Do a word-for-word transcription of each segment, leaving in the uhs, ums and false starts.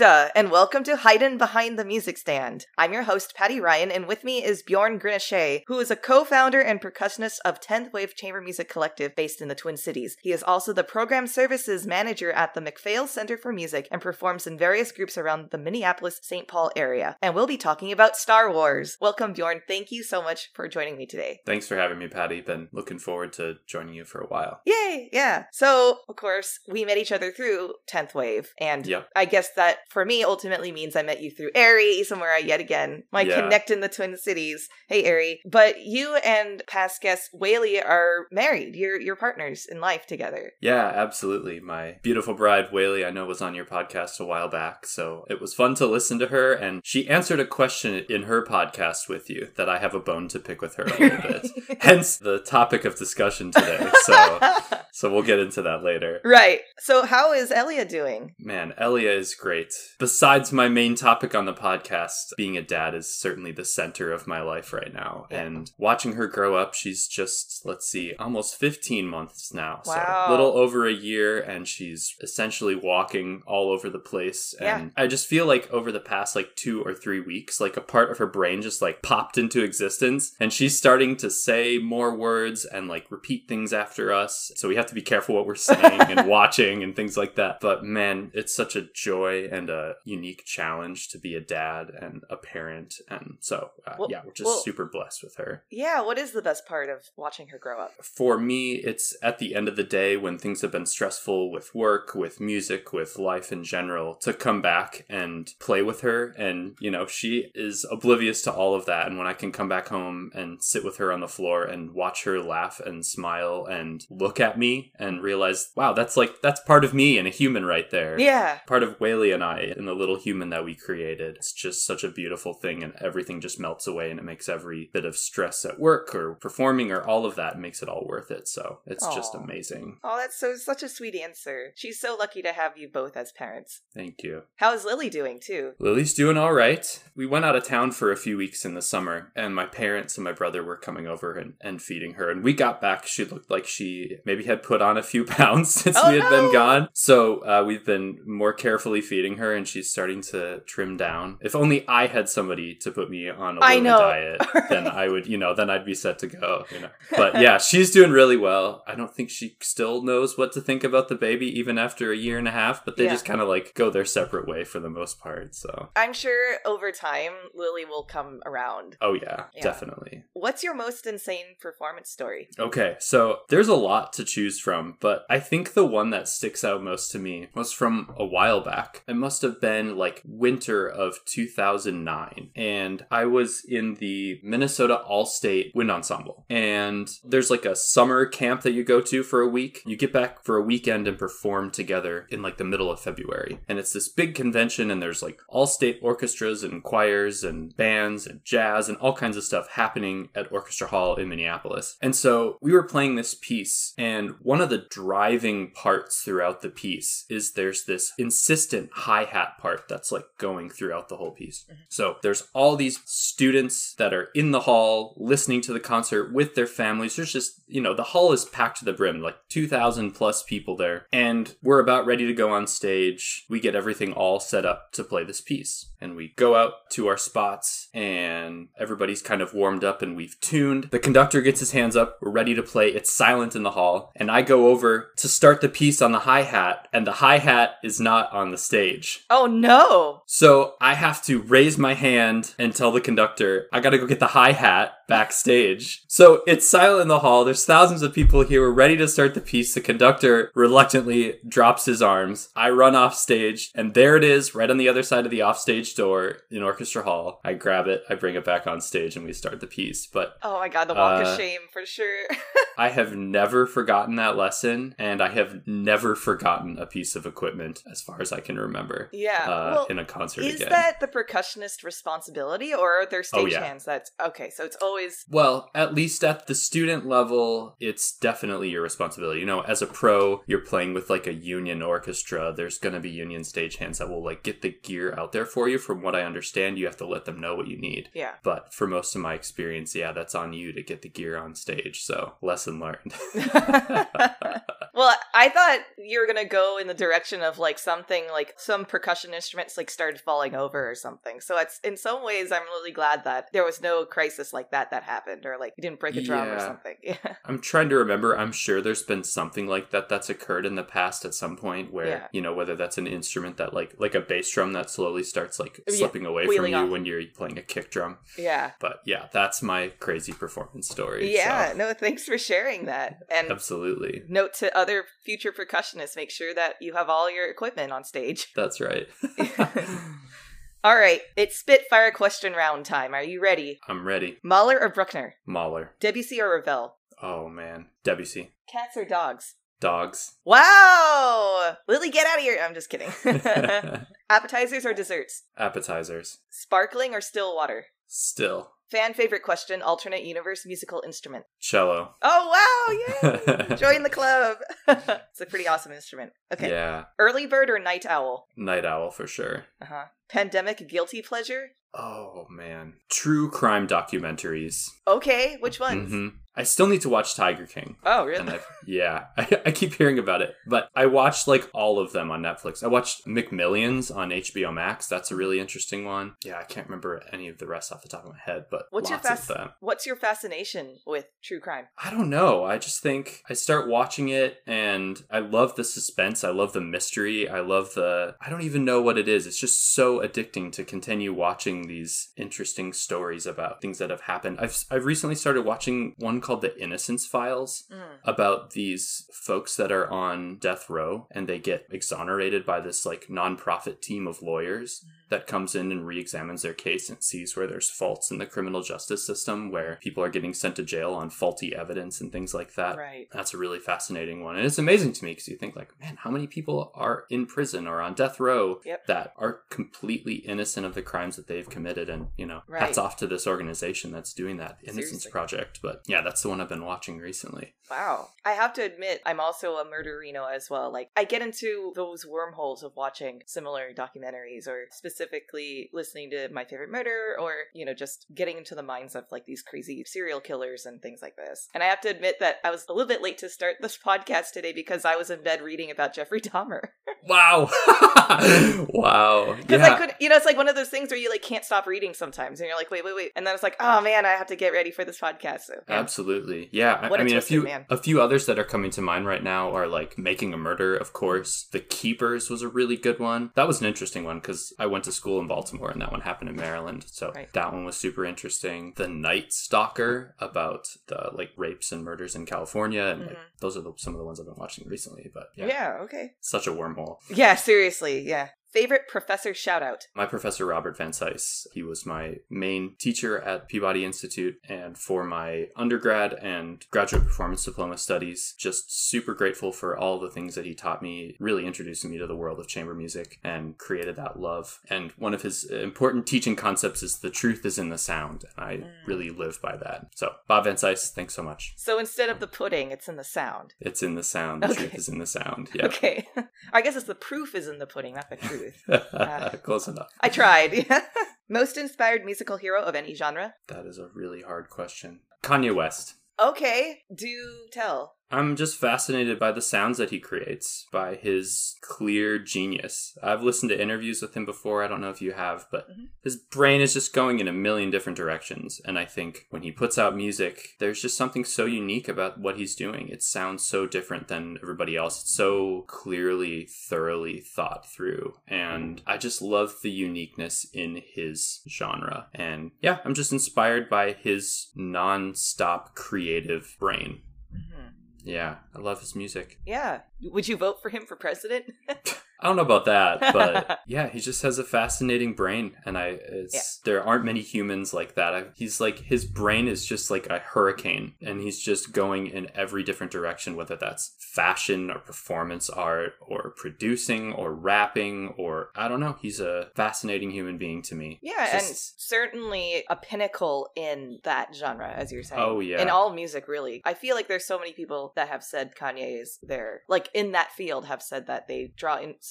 duh, and welcome to Hidden Behind the Music Stand. I'm your host, Patty Ryan, and with me is Bjorn Grinachet, who is a co-founder and percussionist of tenth Wave Chamber Music Collective based in the Twin Cities. He is also the Program Services Manager at the MacPhail Center for Music and performs in various groups around the Minneapolis-Saint Paul area. And we'll be talking about Star Wars. Welcome, Bjorn. Thank you so much for joining me today. Thanks for having me, Patty. Been looking forward to joining you for a while. Yay! Yeah. So, of course, we met each other through tenth Wave, and Yep. I guess that for me ultimately means I met you through Ari, somewhere I yet again might Yeah. connect in the Twin Cities. Hey, Ari. But you and past guest Whaley are married. You're you're partners in life together. Yeah, absolutely. My beautiful bride, Whaley, I know was on your podcast a while back, so it was fun to listen to her, and she answered a question in her podcast with you that I have a bone to pick with her a little bit. Hence the topic of discussion today. So, so we'll get into that later. Right. So how is Elia doing? Man, Elia is great. Besides my main topic on the podcast, being a dad is certainly the center of my life right now. Yeah. And watching her grow up, she's just, let's see, almost fifteen months now. Wow. So a little over a year, and she's essentially walking all over the place. And Yeah. I just feel like over the past like two or three weeks, like a part of her brain just like popped into existence, and she's starting to say more words and like repeat things after us. So we have to be careful what we're saying and watching and things like that. But man, it's such a joy and a unique challenge to be a dad and a parent. And so, uh, Well- yeah, we're just well- super blessed with her. Yeah, what is the best part of watching her grow up? For me, it's at the end of the day when things have been stressful with work, with music, with life in general, to come back and play with her. And, you know, she is oblivious to all of that. And when I can come back home and sit with her on the floor and watch her laugh and smile and look at me and realize, wow, that's like, that's part of me and a human right there. Yeah. Part of Whaley and I and the little human that we created. It's just such a beautiful thing, and everything just melts away, and it makes every bit of stress at work or performing or all of that makes it all worth it. So it's just Aw. amazing. Oh, that's so such a sweet answer. She's so lucky to have you both as parents. Thank you. How's Lily doing too? Lily's doing all right. We went out of town for a few weeks in the summer, and my parents and my brother were coming over and, and feeding her. And we got back, she looked like she maybe had put on a few pounds since Oh, we had no! been gone. So uh, we've been more carefully feeding her, and she's starting to trim down. If only I had somebody to put me on a I Lily know. diet, then I would, you know, then I'd be set to go, you know. But yeah, she's doing really well. I don't think she still knows what to think about the baby even after a year and a half, but they Yeah. just kind of like go their separate way for the most part. So, I'm sure over time Lily will come around. oh yeah, Yeah. definitely. What's your most insane performance story? Okay, so there's a lot to choose from, but I think the one that sticks out most to me was from a while back. It must have been like winter of two thousand nine, and I was in the Minnesota All-State Wind Ensemble, and there's like a summer camp that you go to for a week. You get back for a weekend and perform together in like the middle of February, and it's this big convention, and there's like all-state orchestras and choirs and bands and jazz and all kinds of stuff happening at Orchestra Hall in Minneapolis. And so we were playing this piece, and one of the driving parts throughout the piece is there's this insistent hi-hat part that's like going throughout the whole piece. So there's all these students that are in the hall listening to the concert with their families. There's just, you know, the hall is packed to the brim, like two thousand plus people there. And we're about ready to go on stage. We get everything all set up to play this piece. And we go out to our spots, and everybody's kind of warmed up and we've tuned. The conductor gets his hands up. We're ready to play. It's silent in the hall. And I go over to start the piece on the hi-hat, and the hi-hat is not on the stage. Oh no! So I have to raise my hand and tell the conductor, I gotta go get the hi-hat backstage. So it's silent in the hall. There's thousands of people here. We're ready to start the piece. The conductor reluctantly drops his arms. I run off stage, and there it is, right on the other side of the offstage door in Orchestra Hall. I grab it, I bring it back on stage, and we start the piece. But Oh my god, the walk Uh, of shame for sure. I have never forgotten that lesson, and I have never forgotten a piece of equipment as far as I can remember. Yeah. Uh, well, in a concert is again. that the percussionist responsibility, or are there Oh, stage yeah. hands? That's okay. So it's always Well, at least at the student level, it's definitely your responsibility. You know, as a pro, you're playing with like a union orchestra. There's going to be union stagehands that will like get the gear out there for you. From what I understand, you have to let them know what you need. yeah. But for most of my experience, yeah, that's on you to get the gear on stage. So lesson learned. Well, I thought you were gonna go in the direction of like something like some percussion instruments like started falling over or something. So it's in some ways I'm really glad that there was no crisis like that that happened, or like you didn't break a drum Yeah. or something. Yeah. I'm trying to remember. I'm sure there's been something like that that's occurred in the past at some point where, Yeah. you know, whether that's an instrument that like, like a bass drum that slowly starts like Yeah, slipping away from wheeling you off. when you're playing a kick drum. Yeah. But yeah, that's my crazy performance story. Yeah. so. No, thanks for sharing that. And Absolutely. note to other future percussionists, make sure that you have all your equipment on stage. That's right. All right, it's Spitfire question round time. Are you ready? I'm ready. Mahler or Bruckner? Mahler. Debussy or Ravel? Oh man. Debussy. Cats or dogs? Dogs. Wow! Lily, get out of here! I'm just kidding. Appetizers or desserts? Appetizers. Sparkling or still water? Still. Fan favorite question, alternate universe musical instrument. Cello. Oh, wow! Yay! Join the club! It's a pretty awesome instrument. Okay. Yeah. Early bird or night owl? Night owl for sure. Uh-huh. Pandemic guilty pleasure? Oh man. True crime documentaries. Okay, which ones? hmm I still need to watch Tiger King. Oh, really? And I've, yeah, I, I keep hearing about it, but I watched like all of them on Netflix. I watched McMillions on H B O Max. That's a really interesting one. Yeah, I can't remember any of the rest off the top of my head, but What's your lots fas- of them. What's your fascination with true crime? I don't know. I just think I start watching it and I love the suspense. I love the mystery. I love the, I don't even know what it is. It's just so addicting to continue watching these interesting stories about things that have happened. I've, I've recently started watching one called The Innocence Files Mm. about these folks that are on death row and they get exonerated by this like nonprofit team of lawyers that comes in and re-examines their case and sees where there's faults in the criminal justice system, where people are getting sent to jail on faulty evidence and things like that. Right. That's a really fascinating one. And it's amazing to me because you think like, man, how many people are in prison or on death row Yep. that are completely innocent of the crimes that they've committed? And, you know, Right. hats off to this organization that's doing that, Innocence Seriously. Project. But yeah, that's the one I've been watching recently. Wow. I have to admit, I'm also a murderino as well. Like, I get into those wormholes of watching similar documentaries, or specifically listening to My Favorite Murder, or, you know, just getting into the minds of like these crazy serial killers and things like this. And I have to admit that I was a little bit late to start this podcast today because I was in bed reading about Jeffrey Dahmer. Wow. Wow. Because Yeah. I couldn't, you know, it's like one of those things where you like can't stop reading sometimes, and you're like, wait, wait, wait, and then it's like, oh man, I have to get ready for this podcast. So yeah. Absolutely. Yeah. I, What I a mean, a twisted few man. a few others that are coming to mind right now are like Making a Murder, of course. The Keepers was a really good one. That was an interesting one because I went to school in Baltimore and that one happened in Maryland. So Right. that one was super interesting. The Night Stalker, about the like rapes and murders in California. And like, Mhm. those are the, some of the ones I've been watching recently. But yeah, Yeah, okay. such a wormhole. Yeah, seriously, yeah. Favorite professor shout out. My professor, Robert Van Cise, he was my main teacher at Peabody Institute, and for my undergrad and graduate performance diploma studies, just super grateful for all the things that he taught me, really introducing me to the world of chamber music and created that love. And one of his important teaching concepts is the truth is in the sound, and I Mm. really live by that. So, Bob Van Cise, thanks so much. So instead of the pudding, it's in the sound. It's in the sound. The Okay. truth is in the sound. Yeah. Okay. I guess it's the proof is in the pudding, not the truth. Uh, Close enough. I tried. Most inspired musical hero of any genre? That is a really hard question. Kanye West. Okay, do tell. I'm just fascinated by the sounds that he creates, by his clear genius. I've listened to interviews with him before. I don't know if you have, but Mhm. his brain is just going in a million different directions. And I think when he puts out music, there's just something so unique about what he's doing. It sounds so different than everybody else. It's so clearly, thoroughly thought through. And I just love the uniqueness in his genre. And yeah, I'm just inspired by his non-stop creative brain. Mhm. Yeah, I love his music. Yeah. Would you vote for him for president? I don't know about that, but yeah, he just has a fascinating brain, and I it's Yeah. there aren't many humans like that. I, he's like his brain is just like a hurricane, and he's just going in every different direction, whether that's fashion or performance art or producing or rapping or I don't know. He's a fascinating human being to me. Yeah, Just- and certainly a pinnacle in that genre, as you're saying. Oh, yeah. In all music, really. I feel like there's so many people that have said Kanye is their, like, in that field have said that they draw in so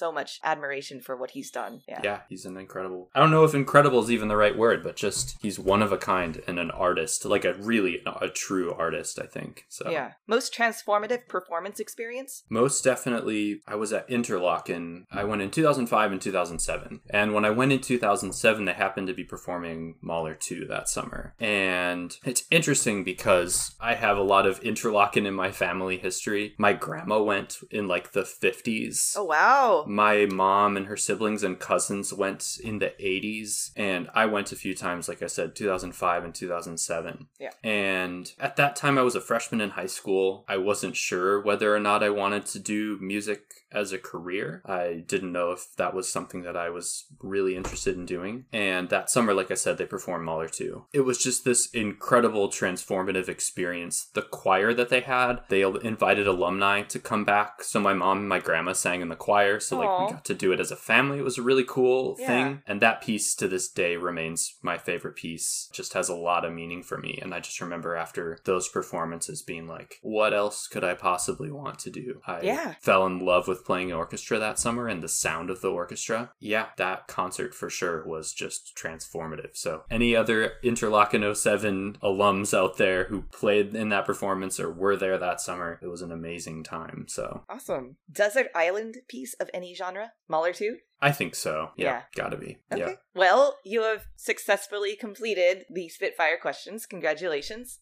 so much admiration for what he's done. Yeah. Yeah, he's an incredible. I don't know if incredible is even the right word, but just he's one of a kind and an artist, like a really a true artist, I think. So yeah. Most transformative performance experience? Most definitely, I was at Interlochen. I went in two thousand five and two thousand seven. And when I went in two thousand seven, they happened to be performing Mahler two that summer. And it's interesting because I have a lot of Interlochen in my family history. My grandma went in like the fifties. Oh, wow. My mom and her siblings and cousins went in the eighties. And I went a few times, like I said, two thousand five and two thousand seven. Yeah. And at that time, I was a freshman in high school. I wasn't sure whether or not I wanted to do music as a career. I didn't know if that was something that I was really interested in doing. And that summer, like I said, they performed Mahler two. It was just this incredible transformative experience. The choir that they had, they invited alumni to come back. So my mom and my grandma sang in the choir. So like Aww. we got to do it as a family. It was a really cool Yeah. thing. And that piece to this day remains my favorite piece. Just has a lot of meaning for me. And I just remember after those performances being like, what else could I possibly want to do? I Yeah. fell in love with playing orchestra that summer and the sound of the orchestra. Yeah, that concert for sure was just transformative. So any other Interlochen oh seven alums out there who played in that performance or were there that summer, it was an amazing time. So Awesome. Desert Island piece of any genre? Mahler two? I think so. Yeah, Yeah. gotta be. Okay. Yeah. Well, you have successfully completed the Spitfire questions. Congratulations.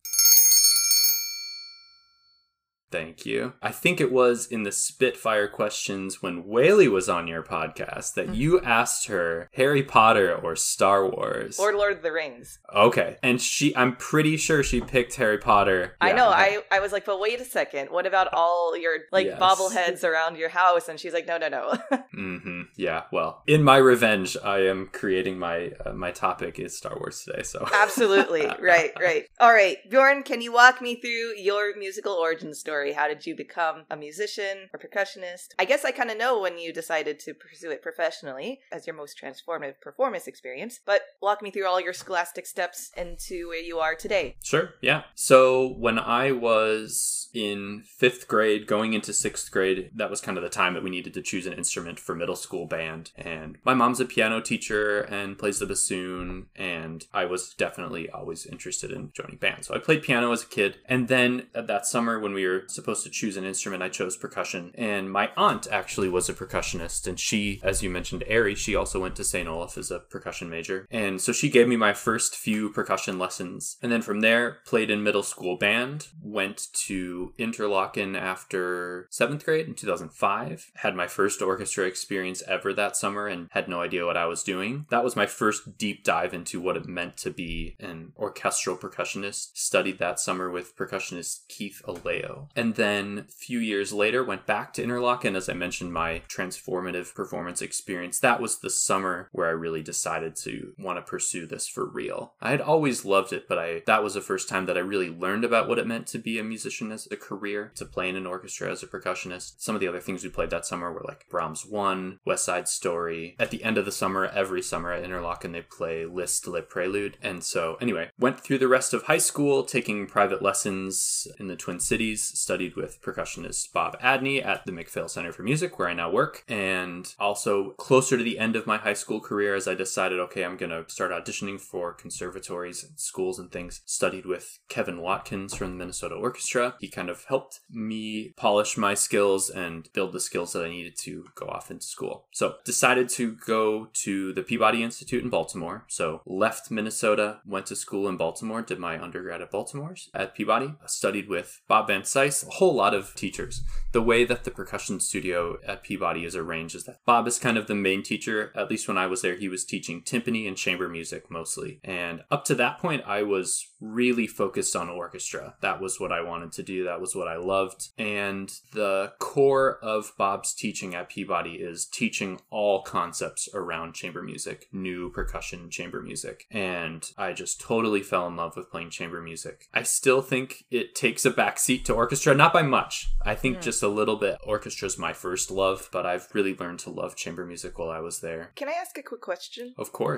Thank you. I think it was in the Spitfire questions when Whaley was on your podcast that you asked her Harry Potter or Star Wars. Or Lord of the Rings. Okay. And she, I'm pretty sure she picked Harry Potter. I Yeah. know. I, I was like, but wait a second. What about all your, like, Yes. bobbleheads around your house? And she's like, no, no, no. Mm-hmm. Yeah. Well, in my revenge, I am creating my uh, my topic is Star Wars today. So Absolutely. Right, right. All right. Bjorn, can you walk me through your musical origin story? How did you become a musician or percussionist? I guess I kind of know when you decided to pursue it professionally as your most transformative performance experience, but walk me through all your scholastic steps into where you are today. Sure. Yeah. So when I was in fifth grade, going into sixth grade, that was kind of the time that we needed to choose an instrument for middle school band. And my mom's a piano teacher and plays the bassoon. And I was definitely always interested in joining band. So I played piano as a kid. And then at that summer when we were supposed to choose an instrument, I chose percussion. And my aunt actually was a percussionist. And she, as you mentioned, Ari, she also went to Saint Olaf as a percussion major. And so she gave me my first few percussion lessons. And then from there, played in middle school band, went to Interlochen after seventh grade in two thousand five, had my first orchestra experience ever that summer and had no idea what I was doing. That was my first deep dive into what it meant to be an orchestral percussionist. Studied that summer with percussionist Keith Aleo. And then a few years later, went back to Interlochen. As I mentioned, my transformative performance experience, that was the summer where I really decided to want to pursue this for real. I had always loved it, but I that was the first time that I really learned about what it meant to be a musician as a career, to play in an orchestra as a percussionist. Some of the other things we played that summer were like Brahms one, West Side Story. At the end of the summer, every summer at Interlochen, they play Liszt Le Prelude. And so anyway, went through the rest of high school, taking private lessons in the Twin Cities, studied with percussionist Bob Adney at the McPhail Center for Music, where I now work. And also closer to the end of my high school career, as I decided, okay, I'm going to start auditioning for conservatories and schools and things, studied with Kevin Watkins from the Minnesota Orchestra. He kind of helped me polish my skills and build the skills that I needed to go off into school. So decided to go to the Peabody Institute in Baltimore. So left Minnesota, went to school in Baltimore, did my undergrad at Baltimore at Peabody, studied with Bob Van Cise, a whole lot of teachers. The way that the percussion studio at Peabody is arranged is that Bob is kind of the main teacher. At least when I was there, he was teaching timpani and chamber music mostly. And up to that point, I was really focused on orchestra. That was what I wanted to do. That was what I loved. And the core of Bob's teaching at Peabody is teaching all concepts around chamber music, new percussion chamber music. And I just totally fell in love with playing chamber music. I still think it takes a backseat to orchestra, not by much. I think Mm. just a little bit. Orchestra's my first love, but I've really learned to love chamber music while I was there. Can I ask a quick question? Of course.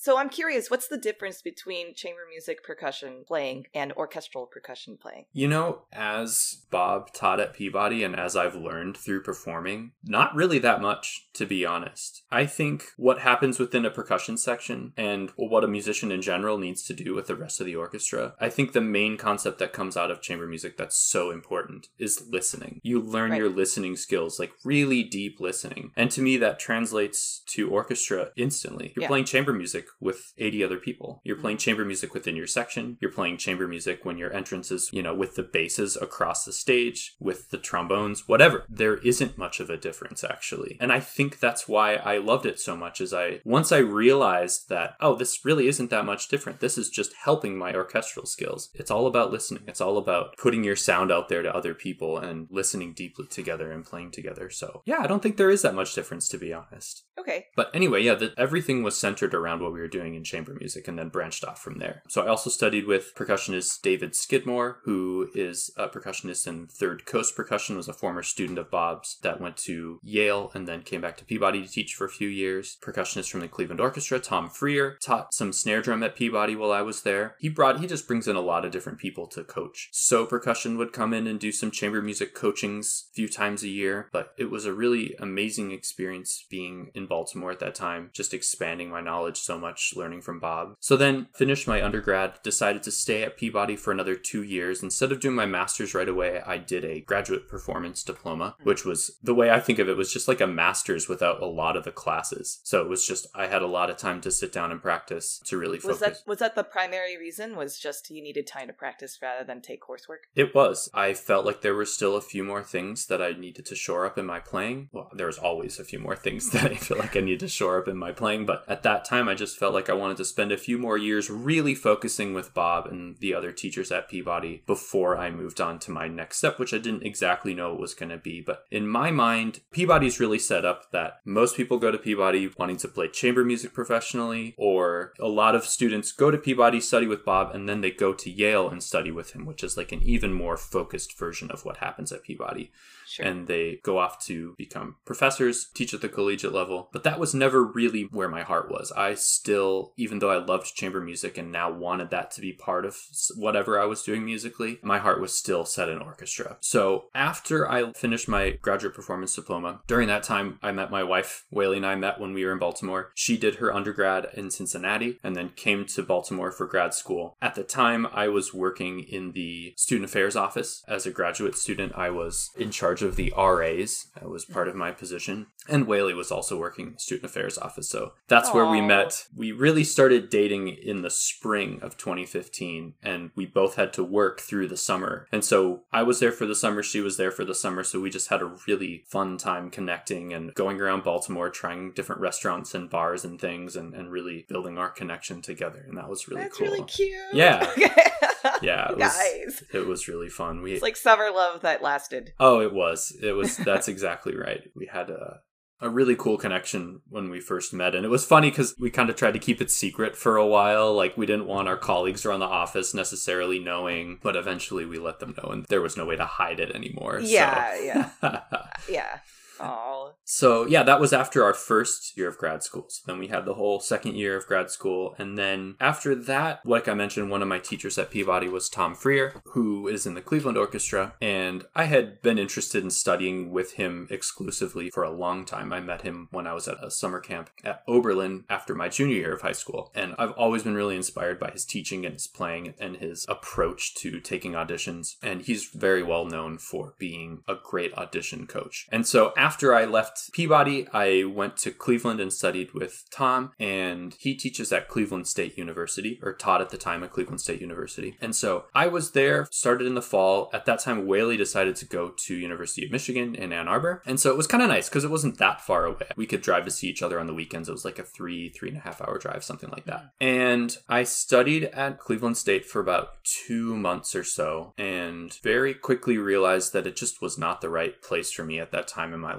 So I'm curious, what's the difference between chamber music percussion playing and orchestral percussion playing? You know, as Bob taught at Peabody and as I've learned through performing, not really that much, to be honest. I think what happens within a percussion section and what a musician in general needs to do with the rest of the orchestra, I think the main concept that comes out of chamber music that's so important is listening. You learn right. your listening skills, like really deep listening. And to me, that translates to orchestra instantly. You're yeah. playing chamber music with eighty other people. You're playing chamber music within your section. You're playing chamber music when your entrance is, you know, with the basses across the stage, with the trombones, whatever. There isn't much of a difference, actually. And I think that's why I loved it so much, is I, once I realized that, oh, this really isn't that much different. This is just helping my orchestral skills. It's all about listening. It's all about putting your sound out there to other people and listening deeply together and playing together. So yeah, I don't think there is that much difference, to be honest. Okay. But anyway, yeah, the, everything was centered around what we were doing in chamber music and then branched off from there. So I also studied with percussionist David Skidmore, who is a percussionist in Third Coast Percussion, was a former student of Bob's that went to Yale and then came back to Peabody to teach for a few years. Percussionist from the Cleveland Orchestra, Tom Freer, taught some snare drum at Peabody while I was there. He brought, he just brings in a lot of different people to coach. So Percussion would come in and do some chamber music coachings a few times a year, but it was a really amazing experience being in Baltimore at that time, just expanding my knowledge so much, learning from Bob. So then finished my undergrad, decided to stay at Peabody for another two years. Instead of doing my master's right away, I did a graduate performance diploma, which was, the way I think of it, was just like a master's without a lot of the classes. So it was just, I had a lot of time to sit down and practice, to really focus. Was that, was that the primary reason? Was just you needed time to practice rather than take coursework? It was. I felt like there were still a few more things that I needed to shore up in my playing. Well, there was always a few more things that I feel like I needed to shore up in my playing, but at that time I just felt like I wanted to spend a few more years really focusing with Bob and the other teachers at Peabody before I moved on to my next step, which I didn't exactly know what was going to be. But in my mind, Peabody's really set up that most people go to Peabody wanting to play chamber music professionally, or a lot of students go to Peabody, study with Bob, and then they go to Yale and study with him, which is like an even more focused version of what happens at Peabody. Sure. And they go off to become professors, teach at the collegiate level. But that was never really where my heart was. I still, even though I loved chamber music and now wanted that to be part of whatever I was doing musically, my heart was still set in orchestra. So after I finished my graduate performance diploma, during that time, I met my wife. Whaley and I met when we were in Baltimore. She did her undergrad in Cincinnati and then came to Baltimore for grad school. At the time, I was working in the student affairs office. As a graduate student, I was in charge of the R As. That was part of my position. And Whaley was also working in the student affairs office. So that's Aww. Where we met. We really started dating in the spring of twenty fifteen, and we both had to work through the summer. And so I was there for the summer, she was there for the summer. So we just had a really fun time connecting and going around Baltimore, trying different restaurants and bars and things, and, and really building our connection together. And that was really that's cool. That's really cute. Yeah. Yeah. It was, guys. It was really fun. We, it's like summer love that lasted. Oh, it was. It was. That's exactly right. We had a a really cool connection when we first met. And it was funny because we kind of tried to keep it secret for a while. Like, we didn't want our colleagues around the office necessarily knowing, but eventually we let them know, and there was no way to hide it anymore. Yeah, so. yeah. Yeah. Oh. So yeah, that was after our first year of grad school. So then we had the whole second year of grad school. And then after that, like I mentioned, one of my teachers at Peabody was Tom Freer, who is in the Cleveland Orchestra. And I had been interested in studying with him exclusively for a long time. I met him when I was at a summer camp at Oberlin after my junior year of high school. And I've always been really inspired by his teaching and his playing and his approach to taking auditions. And he's very well known for being a great audition coach. And so after After I left Peabody, I went to Cleveland and studied with Tom, and he teaches at Cleveland State University, or taught at the time at Cleveland State University. And so I was there, started in the fall. At that time, Whaley decided to go to University of Michigan in Ann Arbor. And so it was kind of nice because it wasn't that far away. We could drive to see each other on the weekends. It was like a three, three and a half hour drive, something like that. And I studied at Cleveland State for about two months or so, and very quickly realized that it just was not the right place for me at that time in my life.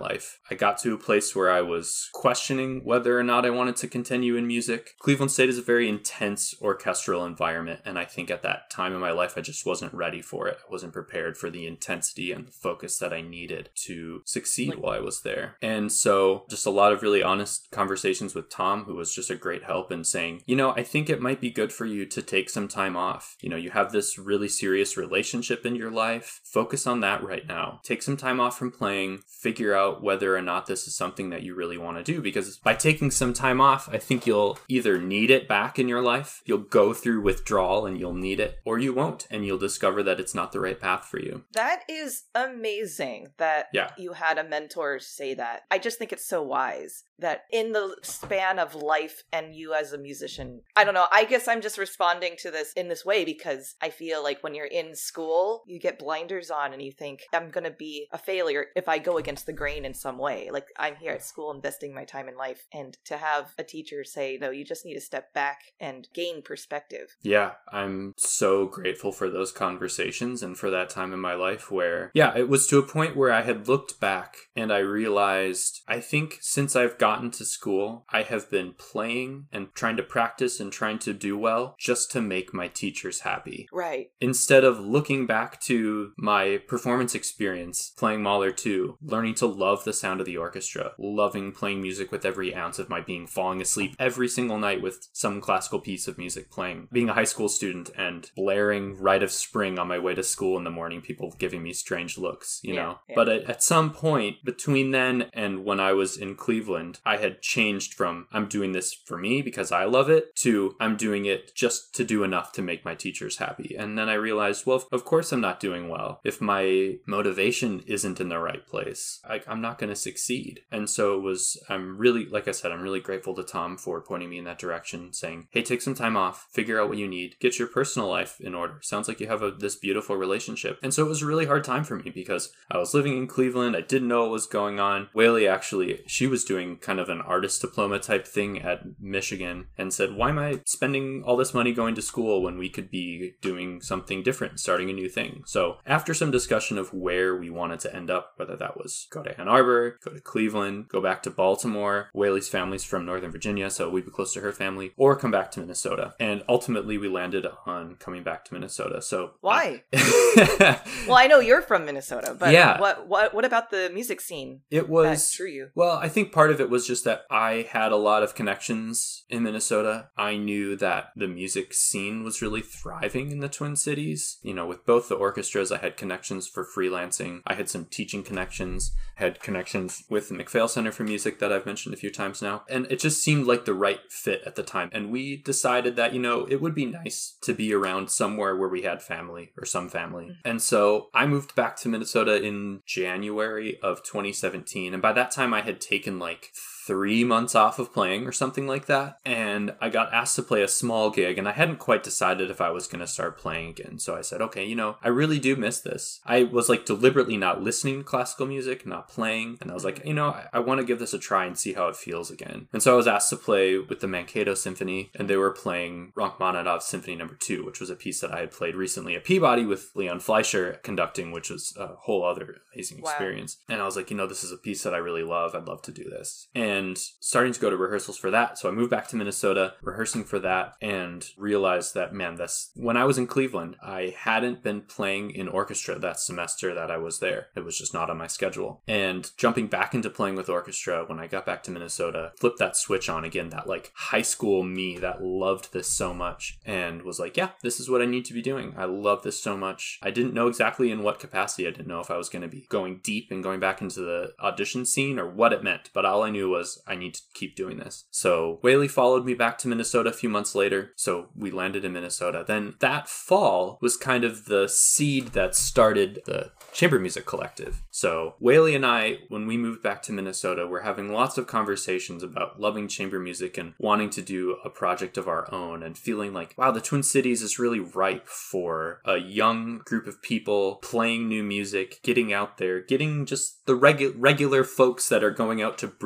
life. I got to a place where I was questioning whether or not I wanted to continue in music. Cleveland State is a very intense orchestral environment, and I think at that time in my life, I just wasn't ready for it. I wasn't prepared for the intensity and the focus that I needed to succeed while I was there. And so just a lot of really honest conversations with Tom, who was just a great help in saying, you know, I think it might be good for you to take some time off. You know, you have this really serious relationship in your life. Focus on that right now. Take some time off from playing, figure out whether or not this is something that you really want to do, because by taking some time off, I think you'll either need it back in your life, you'll go through withdrawal and you'll need it, or you won't, and you'll discover that it's not the right path for you. That is amazing that yeah. you had a mentor say that. I just think it's so wise that in the span of life and you as a musician, I don't know, I guess I'm just responding to this in this way because I feel like when you're in school, you get blinders on and you think, I'm going to be a failure if I go against the grain in some way. Like, I'm here at school investing my time in life, and to have a teacher say, no, you just need to step back and gain perspective. Yeah, I'm so grateful for those conversations and for that time in my life where, yeah, it was to a point where I had looked back and I realized, I think since I've gotten to school, I have been playing and trying to practice and trying to do well just to make my teachers happy. Right. Instead of looking back to my performance experience playing Mahler two, learning to love the sound of the orchestra, loving playing music with every ounce of my being, falling asleep every single night with some classical piece of music playing, being a high school student and blaring Rite of Spring on my way to school in the morning, people giving me strange looks, you yeah, know. Yeah. But at, at some point between then and when I was in Cleveland, I had changed from I'm doing this for me because I love it to I'm doing it just to do enough to make my teachers happy. And then I realized, well, of course I'm not doing well. If my motivation isn't in the right place, I, I'm not going to succeed. And so it was, I'm really, like I said, I'm really grateful to Tom for pointing me in that direction, saying, hey, take some time off, figure out what you need, get your personal life in order. Sounds like you have a, this beautiful relationship. And so it was a really hard time for me because I was living in Cleveland. I didn't know what was going on. Whaley actually, she was doing kind of an artist diploma type thing at Michigan and said, why am I spending all this money going to school when we could be doing something different, starting a new thing? So after some discussion of where we wanted to end up, whether that was go to Ann Arbor, go to Cleveland, go back to Baltimore, Whaley's family's from Northern Virginia, so we'd be close to her family, or come back to Minnesota. And ultimately we landed on coming back to Minnesota. So why? I... well, I know you're from Minnesota, but yeah. what what what about the music scene? It was that drew you? Well, I think part of it was just that I had a lot of connections in Minnesota. I knew that the music scene was really thriving in the Twin Cities. You know, with both the orchestras, I had connections for freelancing. I had some teaching connections, had connections with the MacPhail Center for Music that I've mentioned a few times now. And it just seemed like the right fit at the time. And we decided that, you know, it would be nice to be around somewhere where we had family or some family. Mm-hmm. And so I moved back to Minnesota in January of twenty seventeen. And by that time I had taken like three months off of playing or something like that. And I got asked to play a small gig and I hadn't quite decided if I was going to start playing again. So I said, okay, you know, I really do miss this. I was like deliberately not listening to classical music, not playing. And I was like, you know, I, I want to give this a try and see how it feels again. And so I was asked to play with the Mankato Symphony and they were playing Rachmaninoff's Symphony Number Two, which was a piece that I had played recently at Peabody with Leon Fleischer conducting, which was a whole other amazing wow. experience. And I was like, you know, this is a piece that I really love. I'd love to do this. And And starting to go to rehearsals for that. So I moved back to Minnesota, rehearsing for that, and realized that, man, that's when I was in Cleveland, I hadn't been playing in orchestra that semester that I was there. It was just not on my schedule. And jumping back into playing with orchestra when I got back to Minnesota, flipped that switch on again, that like high school me that loved this so much and was like, yeah, this is what I need to be doing. I love this so much. I didn't know exactly in what capacity. I didn't know if I was going to be going deep and going back into the audition scene or what it meant, but all I knew was I need to keep doing this. So Whaley followed me back to Minnesota a few months later. So we landed in Minnesota. Then that fall was kind of the seed that started the Chamber Music Collective. So Whaley and I, when we moved back to Minnesota, we're having lots of conversations about loving chamber music and wanting to do a project of our own and feeling like, wow, the Twin Cities is really ripe for a young group of people playing new music, getting out there, getting just the regu- regular folks that are going out to breweries and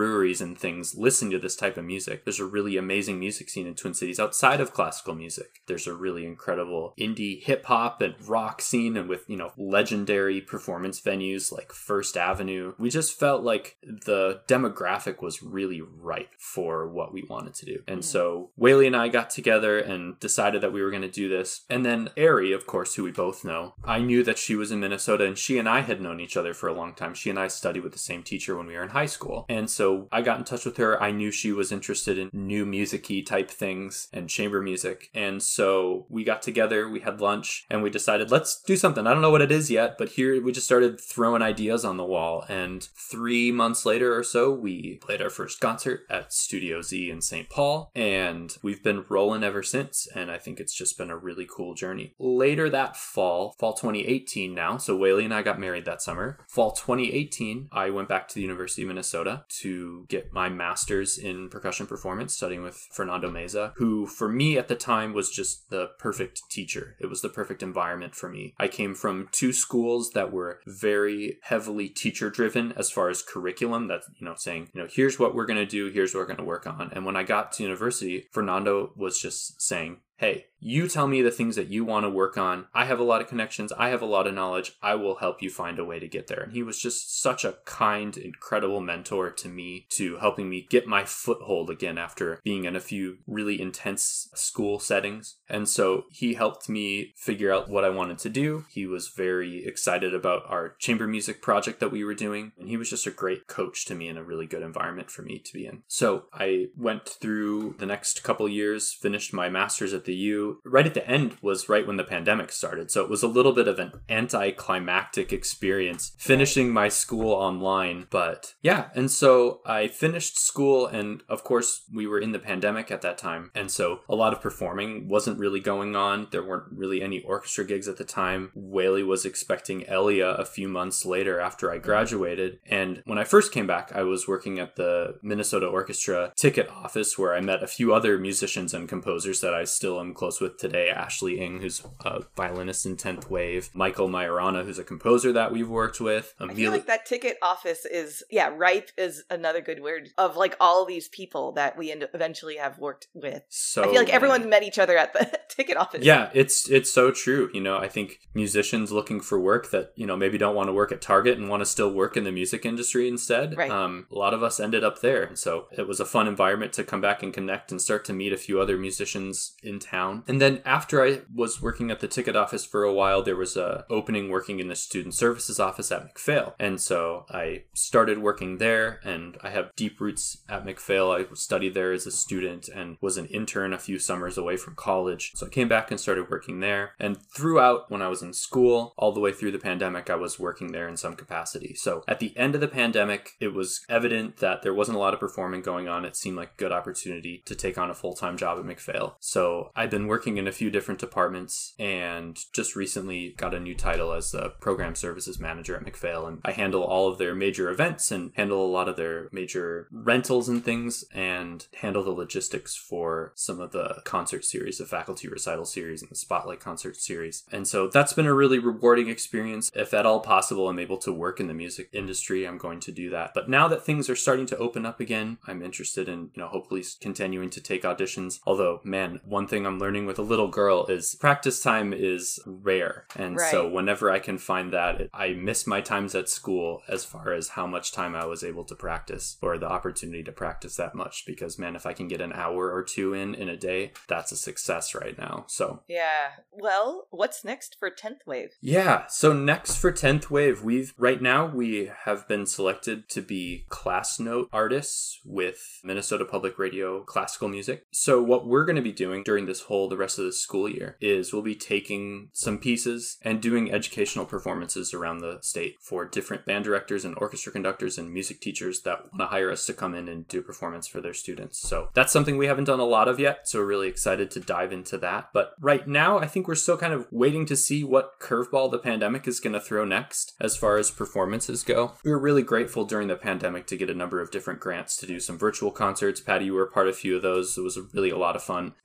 and things listening to this type of music. There's a really amazing music scene in Twin Cities outside of classical music. There's a really incredible indie hip hop and rock scene, and with, you know, legendary performance venues like First Avenue. We just felt like the demographic was really ripe for what we wanted to do. And so Whaley and I got together and decided that we were going to do this. And then Ari, of course, who we both know, I knew that she was in Minnesota, and she and I had known each other for a long time. She and I studied with the same teacher when we were in high school. And so I got in touch with her. I knew she was interested in new music-y type things and chamber music. And so we got together, we had lunch, and we decided, let's do something. I don't know what it is yet, but here we just started throwing ideas on the wall. And three months later or so, we played our first concert at Studio Z in Saint Paul, and we've been rolling ever since. And I think it's just been a really cool journey. Later that fall, fall twenty eighteen now, so Whaley and I got married that summer. Fall twenty eighteen, I went back to the University of Minnesota to get my master's in percussion performance, studying with Fernando Meza, who for me at the time was just the perfect teacher. It was the perfect environment for me. I came from two schools that were very heavily teacher driven as far as curriculum. That's, you know, saying, you know, here's what we're going to do, here's what we're going to work on. And when I got to university, Fernando was just saying, hey, you tell me the things that you want to work on. I have a lot of connections. I have a lot of knowledge. I will help you find a way to get there. And he was just such a kind, incredible mentor to me, to helping me get my foothold again after being in a few really intense school settings. And so he helped me figure out what I wanted to do. He was very excited about our chamber music project that we were doing. And he was just a great coach to me and a really good environment for me to be in. So I went through the next couple years, finished my master's at the U. Right at the end was right when the pandemic started. So it was a little bit of an anticlimactic experience finishing my school online. But yeah, and so I finished school, and of course we were in the pandemic at that time. And so a lot of performing wasn't really going on. There weren't really any orchestra gigs at the time. Whaley was expecting Elia a few months later after I graduated. And when I first came back, I was working at the Minnesota Orchestra ticket office, where I met a few other musicians and composers that I still am close with today. Ashley Ng, who's a violinist in tenth Wave. Michael Majorana, who's a composer that we've worked with. I feel like that ticket office is, yeah, ripe is another good word of like all these people that we end- eventually have worked with. So I feel like everyone met each other at the ticket office. Yeah, it's it's so true. You know, I think musicians looking for work that, you know, maybe don't want to work at Target and want to still work in the music industry instead. Right. Um, a lot of us ended up there. So it was a fun environment to come back and connect and start to meet a few other musicians in town. And then after I was working at the ticket office for a while, there was a opening working in the student services office at McPhail. And so I started working there, and I have deep roots at McPhail. I studied there as a student and was an intern a few summers away from college. So I came back and started working there. And throughout, when I was in school, all the way through the pandemic, I was working there in some capacity. So at the end of the pandemic, it was evident that there wasn't a lot of performing going on. It seemed like a good opportunity to take on a full-time job at McPhail. So I've been working in a few different departments, and just recently got a new title as the program services manager at McPhail. And I handle all of their major events and handle a lot of their major rentals and things, and handle the logistics for some of the concert series, the faculty recital series and the spotlight concert series. And so that's been a really rewarding experience. If at all possible, I'm able to work in the music industry, I'm going to do that. But now that things are starting to open up again, I'm interested in, you know, hopefully continuing to take auditions. Although, man, one thing I'm learning with a little girl is practice time is rare. And right. So whenever I can find that, I miss my times at school as far as how much time I was able to practice, or the opportunity to practice that much. Because, man, if I can get an hour or two in in a day, that's a success right now. So yeah. Well, what's next for tenth Wave? Yeah. So next for tenth Wave, we've right now we have been selected to be class note artists with Minnesota Public Radio classical music. So what we're going to be doing during this whole the rest of the school year is we'll be taking some pieces and doing educational performances around the state for different band directors and orchestra conductors and music teachers that want to hire us to come in and do performance for their students. So that's something we haven't done a lot of yet, so we're really excited to dive into that. But right now, I think we're still kind of waiting to see what curveball the pandemic is going to throw next as far as performances go. We were really grateful during the pandemic to get a number of different grants to do some virtual concerts. Patty, you were a part of a few of those. It was really a lot of fun. And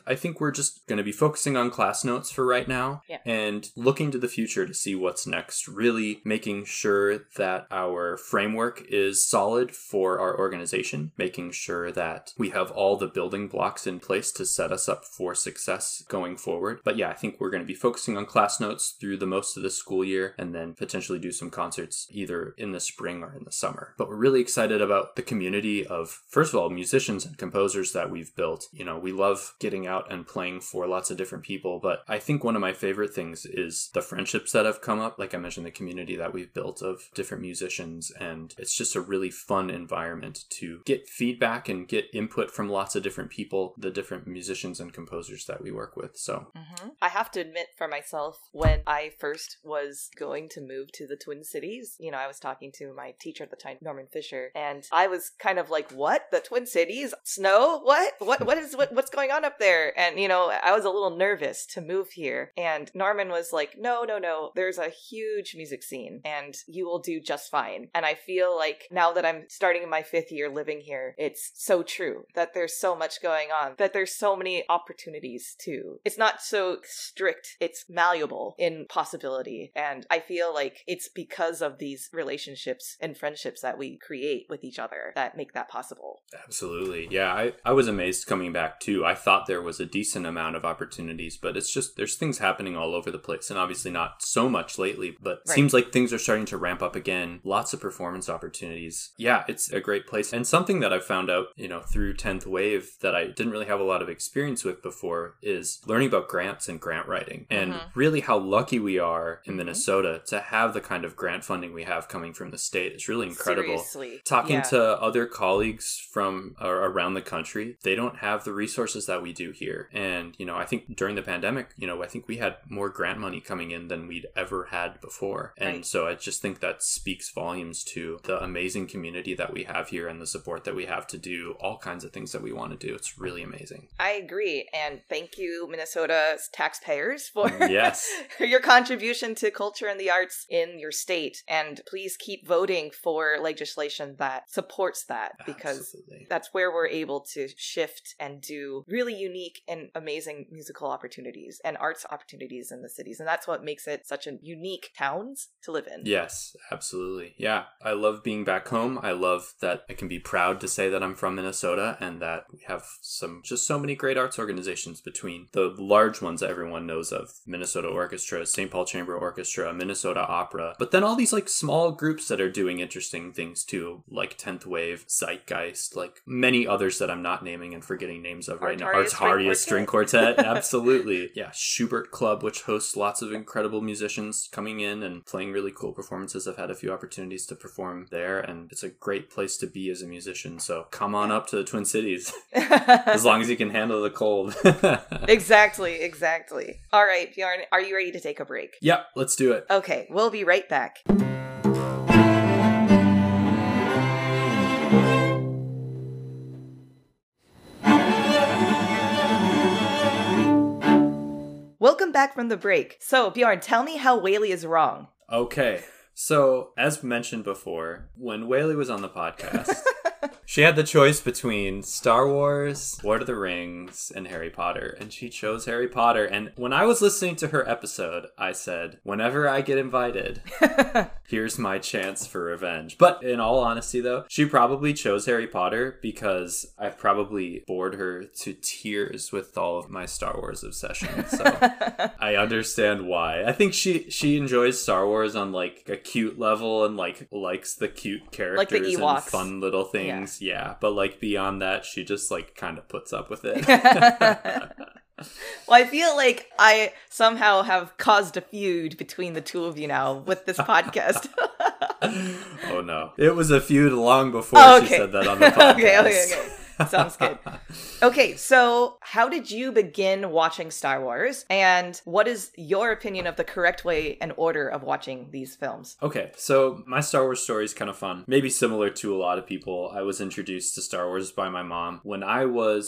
I think we're just going to be focusing on class notes for right now yeah. and looking to the future to see what's next, really making sure that our framework is solid for our organization, making sure that we have all the building blocks in place to set us up for success going forward. But yeah, I think we're going to be focusing on class notes through the most of the school year and then potentially do some concerts either in the spring or in the summer. But we're really excited about the community of, first of all, musicians and composers that we've built. You know, we love getting out and playing for lots of different people, but I think one of my favorite things is the friendships that have come up. Like I mentioned, the community that we've built of different musicians, and it's just a really fun environment to get feedback and get input from lots of different people, the different musicians and composers that we work with. So mm-hmm. I have to admit for myself, when I first was going to move to the Twin Cities, you know, I was talking to my teacher at the time, Norman Fisher, and I was kind of like, what? The Twin Cities? Snow? What? What? What is what? What's going on up there? And, you know, I was a little nervous to move here. And Norman was like, no, no, no. There's a huge music scene and you will do just fine. And I feel like now that I'm starting my fifth year living here, it's so true that there's so much going on, that there's so many opportunities too. It's not so strict. It's malleable in possibility. And I feel like it's because of these relationships and friendships that we create with each other that make that possible. Absolutely. Yeah, I, I was amazed coming back too. I thought there was a decent amount of opportunities, but it's just, there's things happening all over the place, and obviously not so much lately, but right. Seems like things are starting to ramp up again. Lots of performance opportunities. Yeah, it's a great place. And something that I've found out, you know, through tenth Wave that I didn't really have a lot of experience with before is learning about grants and grant writing, and mm-hmm. really how lucky we are in mm-hmm. Minnesota to have the kind of grant funding we have coming from the state. It's really incredible. Seriously. Talking yeah. to other colleagues from uh, around the country, they don't have the resources that we do here. And, you know, I think during the pandemic, you know, I think we had more grant money coming in than we'd ever had before. And right. so I just think that speaks volumes to the amazing community that we have here and the support that we have to do all kinds of things that we want to do. It's really amazing. I agree. And thank you, Minnesota's taxpayers, for yes. your contribution to culture and the arts in your state. And please keep voting for legislation that supports that, because Absolutely. That's where we're able to shift and do really unique and amazing musical opportunities and arts opportunities in the cities. And that's what makes it such a unique towns to live in. Yes, absolutely. Yeah. I love being back home. I love that I can be proud to say that I'm from Minnesota and that we have some, just so many great arts organizations, between the large ones that everyone knows of, Minnesota Orchestra, Saint Paul Chamber Orchestra, Minnesota Opera, but then all these like small groups that are doing interesting things too, like tenth Wave, Zeitgeist, like many others that I'm not naming and forgetting names of right now. Artaria String Quartet. Absolutely. Yeah. Schubert Club, which hosts lots of incredible musicians coming in and playing really cool performances. I've had a few opportunities to perform there, and it's a great place to be as a musician. So come on up to the Twin Cities, as long as you can handle the cold. Exactly. Exactly. All right, Bjorn, are you ready to take a break? Yep. Let's do it. Okay. We'll be right back. Welcome back from the break. So, Bjorn, tell me how Whaley is wrong. Okay. So, as mentioned before, when Whaley was on the podcast, she had the choice between Star Wars, Lord of the Rings, and Harry Potter, and she chose Harry Potter. And when I was listening to her episode, I said, whenever I get invited, here's my chance for revenge. But in all honesty, though, she probably chose Harry Potter because I've probably bored her to tears with all of my Star Wars obsession. So I understand why. I think she, she enjoys Star Wars on like a cute level and like likes the cute characters like the Ewoks. And fun little things. Yeah. Yeah, but like beyond that, she just like kind of puts up with it. Well, I feel like I somehow have caused a feud between the two of you now with this podcast. Oh no. It was a feud long before oh, okay. she said that on the podcast. okay, okay, okay. Sounds good. Okay, so how did you begin watching Star Wars? And what is your opinion of the correct way and order of watching these films? Okay, so my Star Wars story is kind of fun. Maybe similar to a lot of people. I was introduced to Star Wars by my mom when I was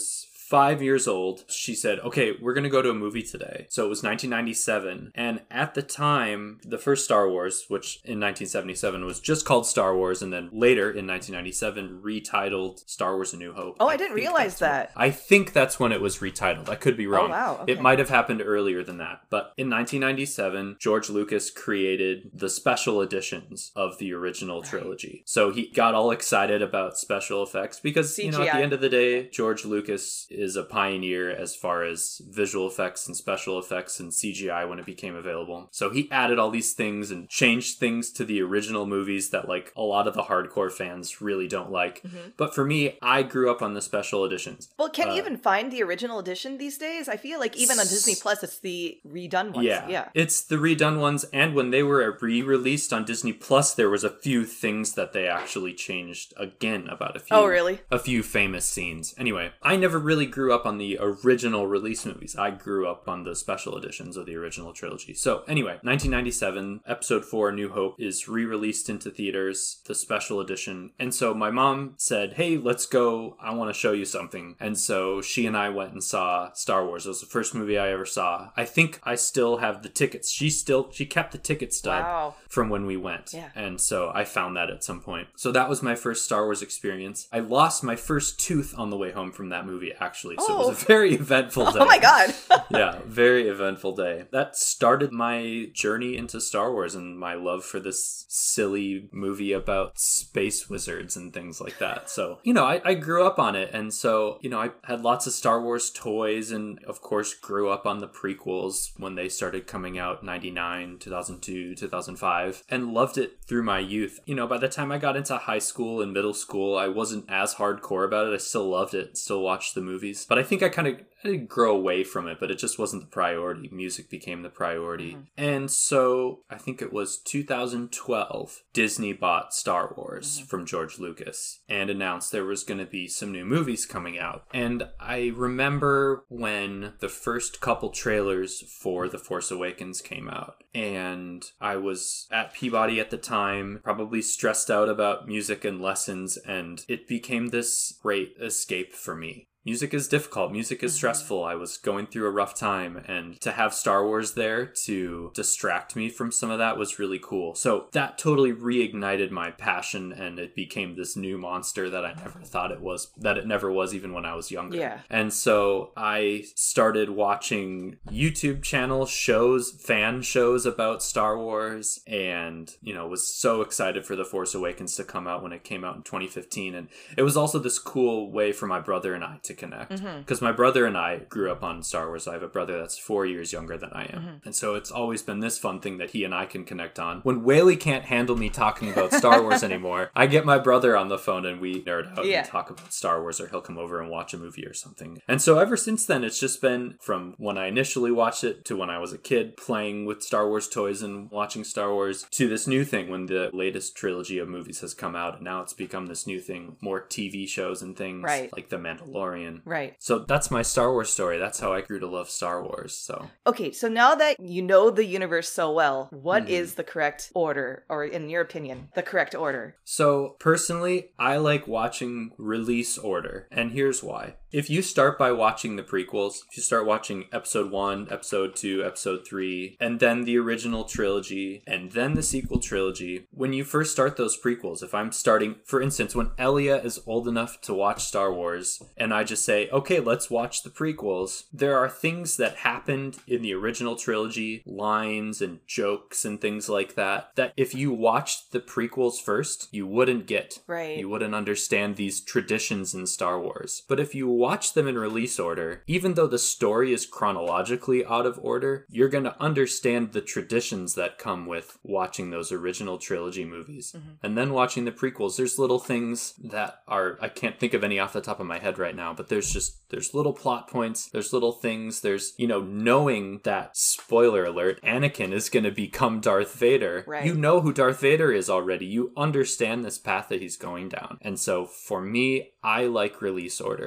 five years old. She said, okay, we're going to go to a movie today. So it was nineteen ninety-seven. And at the time, the first Star Wars, which in nineteen seventy-seven was just called Star Wars, and then later in nineteen ninety-seven retitled Star Wars A New Hope. Oh, I, I didn't realize that. When, I think that's when it was retitled. I could be wrong. Oh, wow. Okay. It might have happened earlier than that. But in nineteen ninety-seven, George Lucas created the special editions of the original trilogy. Right. So he got all excited about special effects because, C G I. You know, at the end of the day, George Lucas is a pioneer as far as visual effects and special effects and C G I when it became available. So he added all these things and changed things to the original movies that, like, a lot of the hardcore fans really don't like. Mm-hmm. But for me, I grew up on the special editions. Well, can uh, you even find the original edition these days? I feel like even on Disney Plus, it's the redone ones. Yeah, yeah. It's the redone ones. And when they were re-released on Disney Plus, there was a few things that they actually changed again about a few. Oh, really? A few famous scenes. Anyway, I never really grew up on the original release movies. I grew up on the special editions of the original trilogy. So anyway, nineteen ninety-seven, Episode four, New Hope, is re-released into theaters, the special edition. And so my mom said, hey, let's go. I want to show you something. And so she and I went and saw Star Wars. It was the first movie I ever saw. I think I still have the tickets. She still, she kept the ticket stub wow. from when we went. Yeah. And so I found that at some point. So that was my first Star Wars experience. I lost my first tooth on the way home from that movie, actually. So oh. it was a very eventful day. Oh my God. Yeah, very eventful day. That started my journey into Star Wars and my love for this silly movie about space wizards and things like that. So, you know, I, I grew up on it. And so, you know, I had lots of Star Wars toys and, of course, grew up on the prequels when they started coming out, ninety-nine, two thousand two, two thousand five, and loved it through my youth. You know, by the time I got into high school and middle school, I wasn't as hardcore about it. I still loved it, still watched the movies. But I think I kind of I didn't grow away from it, but it just wasn't the priority. Music became the priority. Mm-hmm. And so I think it was two thousand twelve, Disney bought Star Wars mm-hmm. from George Lucas and announced there was going to be some new movies coming out. And I remember when the first couple trailers for The Force Awakens came out. And I was at Peabody at the time, probably stressed out about music and lessons, and it became this great escape for me. Music is difficult. Music is stressful. I was going through a rough time, and to have Star Wars there to distract me from some of that was really cool. So that totally reignited my passion, and it became this new monster that I never thought it was, that it never was even when I was younger. Yeah. And so I started watching YouTube channels, shows, fan shows about Star Wars, and, you know, was so excited for The Force Awakens to come out when it came out in twenty fifteen. And it was also this cool way for my brother and I to connect, because mm-hmm. my brother and I grew up on Star Wars. I have a brother that's four years younger than I am, mm-hmm. and so it's always been this fun thing that he and I can connect on. When Whaley can't handle me talking about Star Wars anymore, I get my brother on the phone and we nerd out yeah. and talk about Star Wars, or he'll come over and watch a movie or something. And so ever since then, it's just been from when I initially watched it to when I was a kid playing with Star Wars toys and watching Star Wars, to this new thing when the latest trilogy of movies has come out, and now it's become this new thing, more T V shows and things right. like The Mandalorian. Right. So that's my Star Wars story. That's how I grew to love Star Wars. So okay, so now that you know the universe so well, what mm-hmm. is the correct order, or in your opinion, the correct order? So personally, I like watching release order, and here's why. If you start by watching the prequels, if you start watching episode one, episode two, episode three, and then the original trilogy, and then the sequel trilogy, when you first start those prequels, if I'm starting, for instance, when Elia is old enough to watch Star Wars, and I just say, okay, let's watch the prequels, there are things that happened in the original trilogy, lines and jokes and things like that, that if you watched the prequels first, you wouldn't get. Right. You wouldn't understand these traditions in Star Wars. But if you watch them in release order, even though the story is chronologically out of order, you're going to understand the traditions that come with watching those original trilogy movies. Mm-hmm. And then watching the prequels, there's little things that are, I can't think of any off the top of my head right now, but there's just, there's little plot points, there's little things, there's, you know, knowing that, spoiler alert, Anakin is going to become Darth Vader. Right. You know who Darth Vader is already. You understand this path that he's going down. And so for me, I like release order. I know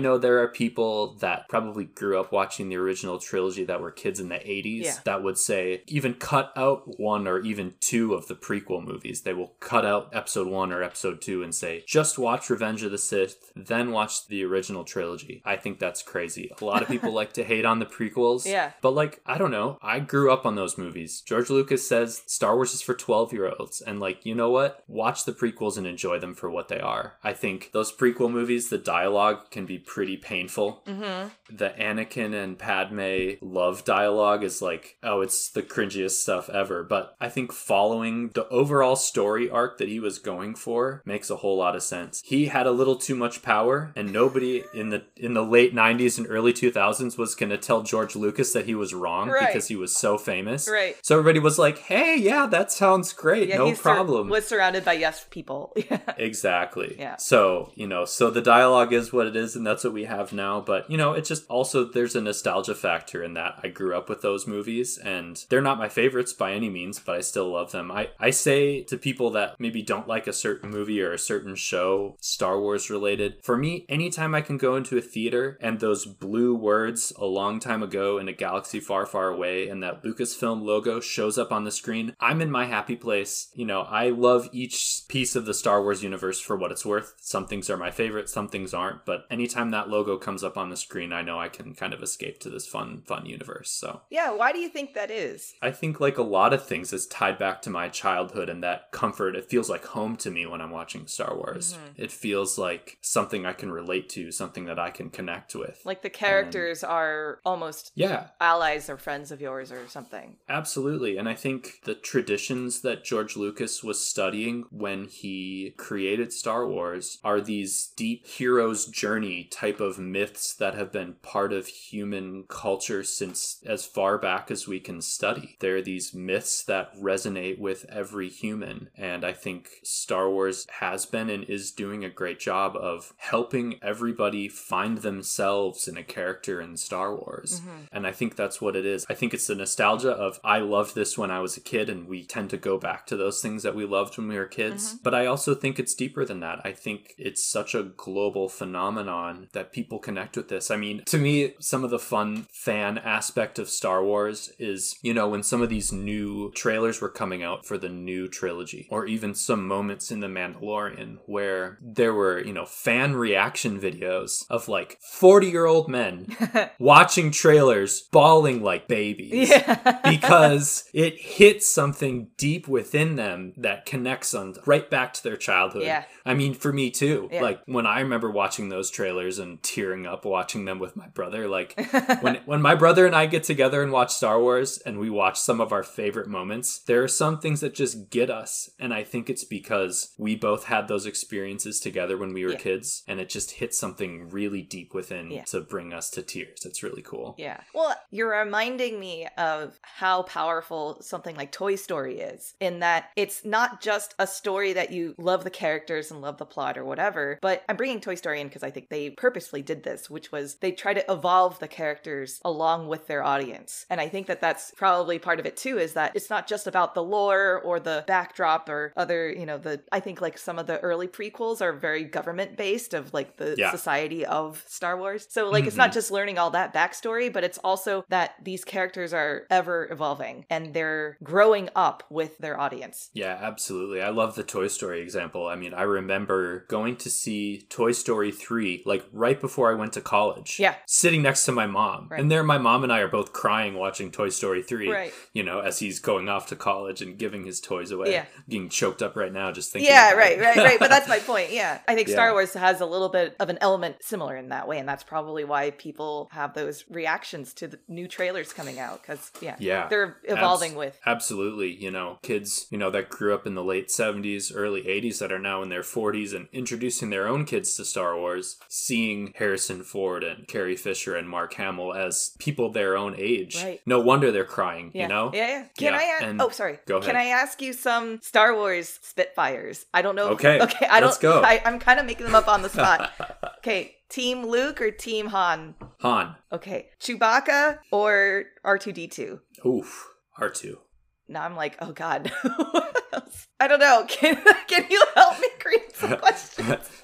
know, there are people that probably grew up watching the original trilogy that were kids in the eighties Yeah. that would say, even cut out one or even two of the prequel movies. They will cut out episode one or episode two and say, just watch Revenge of the Sith, then watch the original trilogy. I think that's crazy. A lot of people like to hate on the prequels. Yeah. But like, I don't know. I grew up on those movies. George Lucas says Star Wars is for twelve year olds. And like, you know what? Watch the prequels and enjoy them for what they are. I think those prequel movies, the dialogue can be pretty painful. Mm-hmm. The Anakin and Padme love dialogue is like, oh, it's the cringiest stuff ever. But I think following the overall story arc that he was going for makes a whole lot of sense. He had a little too much power, and nobody in the in the late nineties and early two thousands was going to tell George Lucas that he was wrong, right, because he was so famous. Right. So everybody was like, hey, yeah, that sounds great. Yeah, no he sur- problem. was surrounded by yes people. Exactly. Yeah. So, you know, so the dialogue is what it is, and that's what we have now. But, you know, it just also, there's a nostalgia factor in that. I grew up with those movies, and they're not my favorites by any means, but I still love them. I, I say to people that maybe don't like a certain movie or a certain show, Star Wars related, for me, anytime I can go into a theater and those blue words a long time ago in a galaxy far, far away, and that Lucasfilm logo shows up on the screen, I'm in my happy place. You know, I love each piece of the Star Wars universe for what it's worth. Some things are my favorite, some things aren't, but anytime that logo comes up on the screen, I know I can kind of escape to this fun, fun universe. So yeah, why do you think that is? I think like a lot of things is tied back to my childhood and that comfort. It feels like home to me when I'm watching Star Wars. Mm-hmm. It feels like something I can relate to, something that I can connect with. Like the characters um, are almost yeah. allies or friends of yours or something. Absolutely. And I think the traditions that George Lucas was studying when he created Star Wars are these deep hero's journey type of myths that have been part of human culture since as far back as we can study. They're these myths that resonate with every human. And I think Star Wars has been and is doing a great job of helping everybody find themselves in a character in Star Wars. Mm-hmm. And I think that's what it is. I think it's the nostalgia of, I loved this when I was a kid, and we tend to go back to those things that we loved when we were kids. Mm-hmm. But I also think it's deeper than that. I think it's such a global phenomenon that people connect with this. I mean, to me, some of the fun fan aspect of Star Wars is, you know, when some of these new trailers were coming out for the new trilogy, or even some moments in The Mandalorian where there were, you know, fan reaction videos of like forty year old men watching trailers bawling like babies. Yeah. Because it hits something deep within them that connects them right back to their childhood. Yeah. I mean, for me too. Yeah. Like when I remember watching those trailers and tearing up watching them with my brother, like when when my brother and I get together and watch Star Wars and we watch some of our favorite moments, there are some things that just get us. And I think it's because we both had those experiences together when we were yeah. kids, and it just hit something really deep within yeah. to bring us to tears. It's really cool. Yeah. Well, you're reminding me of how powerful something like Toy Story is, in that it's not just a story that you love the characters and love the plot or whatever, but I'm bringing Toy Story in because I think they purposely did this, which was they try to evolve the characters along with their audience. And I think that that's probably part of it too, is that it's not just about the lore or the backdrop or other, you know, the, I think like some of the early prequels are very government based of like the yeah. society of Star Wars. So like, mm-hmm. it's not just learning all that backstory, but it's also that these characters are ever evolving and they're growing up with their audience. Yeah, absolutely. I love the Toy Story example. I mean, I remember going to see Toy Story three, like right before I went to college. Yeah. Sitting next to my mom. Right. And there my mom and I are both crying watching Toy Story three. Right. You know, as he's going off to college and giving his toys away. Yeah. Getting choked up right now just thinking Yeah, about right, it. right, right. But that's my point. Yeah. I think yeah. Star Wars has a little bit of an element similar in that way. And that's probably why people have those reactions to the new trailers coming out. Because, yeah, yeah, they're evolving Abs- with. Absolutely. You know, kids, you know, that grew up in the late seventies, early eighties that are now in their forties and introducing their own kids to Star Wars, seeing Harrison Ford and Carrie Fisher and Mark Hamill as people their own age. Right. No wonder they're crying, yeah. you know? Yeah, yeah. Can yeah. I ask? And oh, sorry. Go ahead. Can I ask you some Star Wars Spitfires? I don't know. Okay. If, okay. I Let's don't, go. I, I'm kind of making them up on the spot. Okay. Team Luke or Team Han? Han. Okay. Chewbacca or R two D two? Oof. R two. Now I'm like, oh God. What else? I don't know. Can, can you help me create some questions?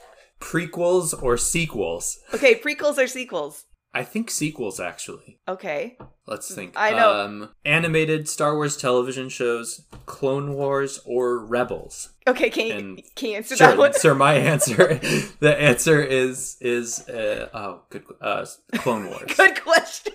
prequels or sequels? Okay, prequels or sequels? I think sequels, actually. Okay. Let's think. I know. Um, animated Star Wars television shows, Clone Wars, or Rebels? Okay, can you, And can you answer sure, that one? sir, my answer, the answer is, is uh, oh, good, uh, Clone Wars. Good question.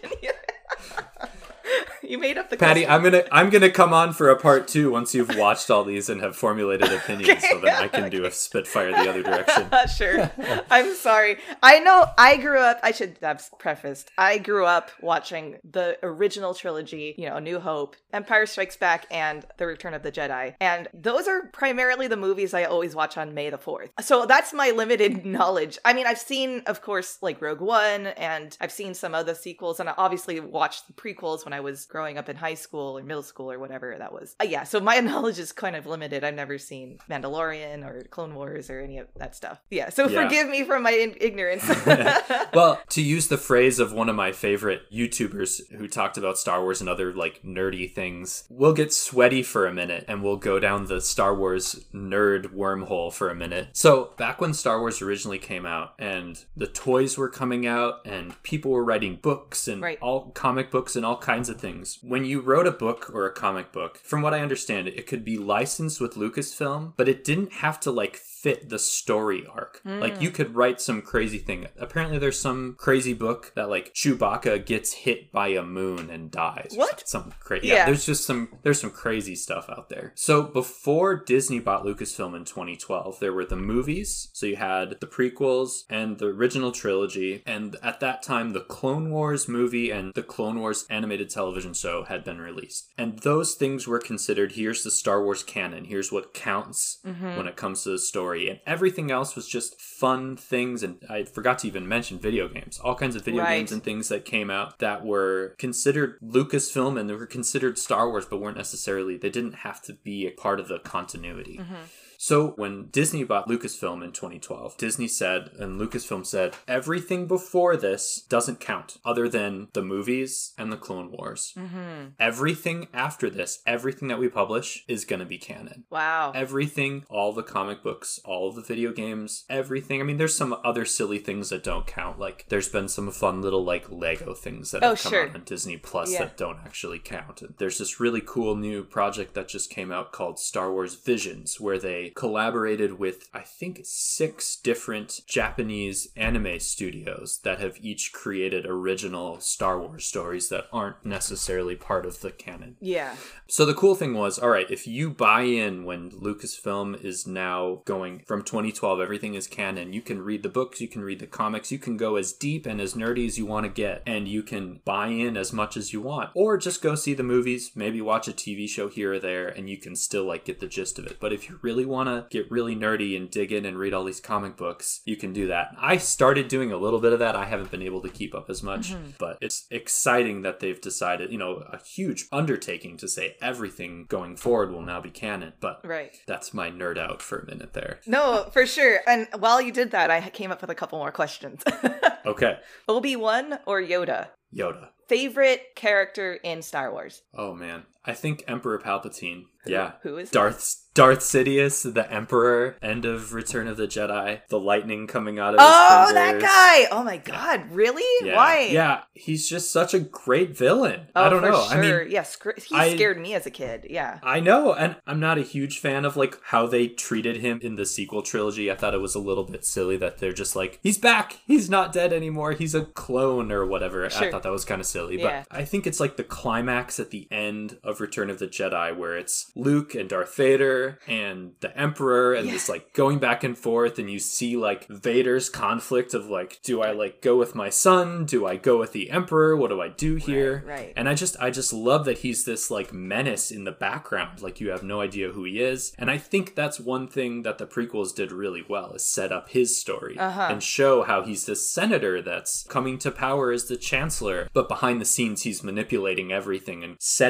You made up the Patty, question. I'm gonna I'm gonna come on for a part two once you've watched all these and have formulated opinions, Okay, so that I can okay. do a Spitfire the other direction. Sure. I'm sorry. I know I grew up, I should have prefaced, I grew up watching the original trilogy, you know, A New Hope, Empire Strikes Back, and The Return of the Jedi. And those are primarily the movies I always watch on May the fourth. So that's my limited knowledge. I mean, I've seen, of course, like Rogue One, and I've seen some other sequels, and I obviously watched the prequels when I was growing up in high school or middle school or whatever that was. Uh, yeah, so my knowledge is kind of limited. I've never seen Mandalorian or Clone Wars or any of that stuff. Yeah, so Yeah. forgive me for my in- ignorance. Well, to use the phrase of one of my favorite YouTubers who talked about Star Wars and other like nerdy things, we'll get sweaty for a minute and we'll go down the Star Wars nerd wormhole for a minute. So back when Star Wars originally came out and the toys were coming out and people were writing books and Right. all comic books and all kinds of things. When you wrote a book or a comic book, from what I understand, it could be licensed with Lucasfilm, but it didn't have to like fit the story arc. Mm. Like you could write some crazy thing. Apparently there's some crazy book that like Chewbacca gets hit by a moon and dies. What? Some crazy. Yeah. Yeah, there's just some there's some crazy stuff out there. So before Disney bought Lucasfilm in twenty twelve, there were the movies. So you had the prequels and the original trilogy, and at that time the Clone Wars movie and the Clone Wars animated television show had been released. And those things were considered, here's the Star Wars canon, here's what counts Mm-hmm. when it comes to the story. And everything else was just fun things. And I forgot to even mention video games. All kinds of video Right. games and things that came out that were considered Lucasfilm and they were considered Star Wars, but weren't necessarily, they didn't have to be a part of the continuity. Mm-hmm. So when Disney bought Lucasfilm in twenty twelve, Disney said, and Lucasfilm said, everything before this doesn't count other than the movies and the Clone Wars. Mm-hmm. Everything after this, everything that we publish is going to be canon. Wow. Everything, all the comic books, all of the video games, everything. I mean, there's some other silly things that don't count. Like, there's been some fun little, like, Lego things that Oh, have come sure. out on Disney Plus Yeah. that don't actually count. And there's this really cool new project that just came out called Star Wars Visions, where they collaborated with, I think, six different Japanese anime studios that have each created original Star Wars stories that aren't necessarily part of the canon. Yeah. So the cool thing was, all right, if you buy in when Lucasfilm is now going from twenty twelve, everything is canon, you can read the books, you can read the comics, you can go as deep and as nerdy as you want to get, and you can buy in as much as you want. Or just go see the movies, maybe watch a T V show here or there, and you can still like get the gist of it. But if you really want to get really nerdy and dig in and read all these comic books, you can do that. I started doing a little bit of that. I haven't been able to keep up as much, Mm-hmm. but it's exciting that they've decided, you know, a huge undertaking to say everything going forward will now be canon. But Right. that's my nerd out for a minute there. No, for sure. And while you did that, I came up with a couple more questions. Okay. Obi-Wan or Yoda? Yoda. Favorite character in Star Wars? Oh man. I think Emperor Palpatine. Yeah. Who is Darth Darth Sidious, the Emperor, end of Return of the Jedi, the lightning coming out of Oh, his that fingers. guy! Oh my god, really? Yeah. Why? Yeah, he's just such a great villain. Oh, I don't for know. sure. I mean, yes, yeah, he I- scared me as a kid. Yeah. I know, and I'm not a huge fan of like how they treated him in the sequel trilogy. I thought it was a little bit silly that they're just like, he's back, he's not dead anymore, he's a clone or whatever. Sure. I thought that was kind of silly, Yeah. but I think it's like the climax at the end of Return of the Jedi where it's Luke and Darth Vader and the Emperor and Yeah. this like going back and forth, and you see like Vader's conflict of like, do I like go with my son? Do I go with the Emperor? What do I do here? Right, right. And I just I just love that he's this like menace in the background. Like you have no idea who he is. And I think that's one thing that the prequels did really well is set up his story Uh-huh. and show how he's this senator that's coming to power as the chancellor, but behind the scenes he's manipulating everything and setting up the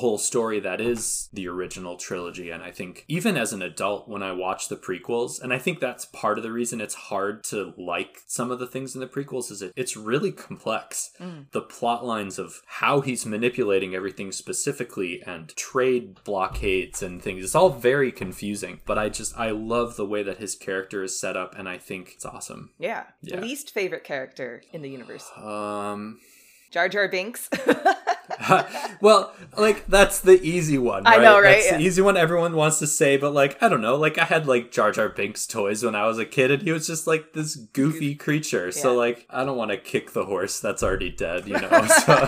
whole story that is the original trilogy. And I think even as an adult, when I watch the prequels, and I think that's part of the reason it's hard to like some of the things in the prequels, is it, it's really complex. Mm. The plot lines of how he's manipulating everything specifically and trade blockades and things, it's all very confusing. But I just, I love the way that his character is set up, and I think it's awesome. Yeah. yeah. Least favorite character in the universe? Um... Jar Jar Binks. Well, like, that's the easy one, right? I know, right? That's yeah. the easy one everyone wants to say, but, like, I don't know. Like, I had, like, Jar Jar Binks toys when I was a kid, and he was just, like, this goofy creature. Yeah. So, like, I don't want to kick the horse that's already dead, you know? So...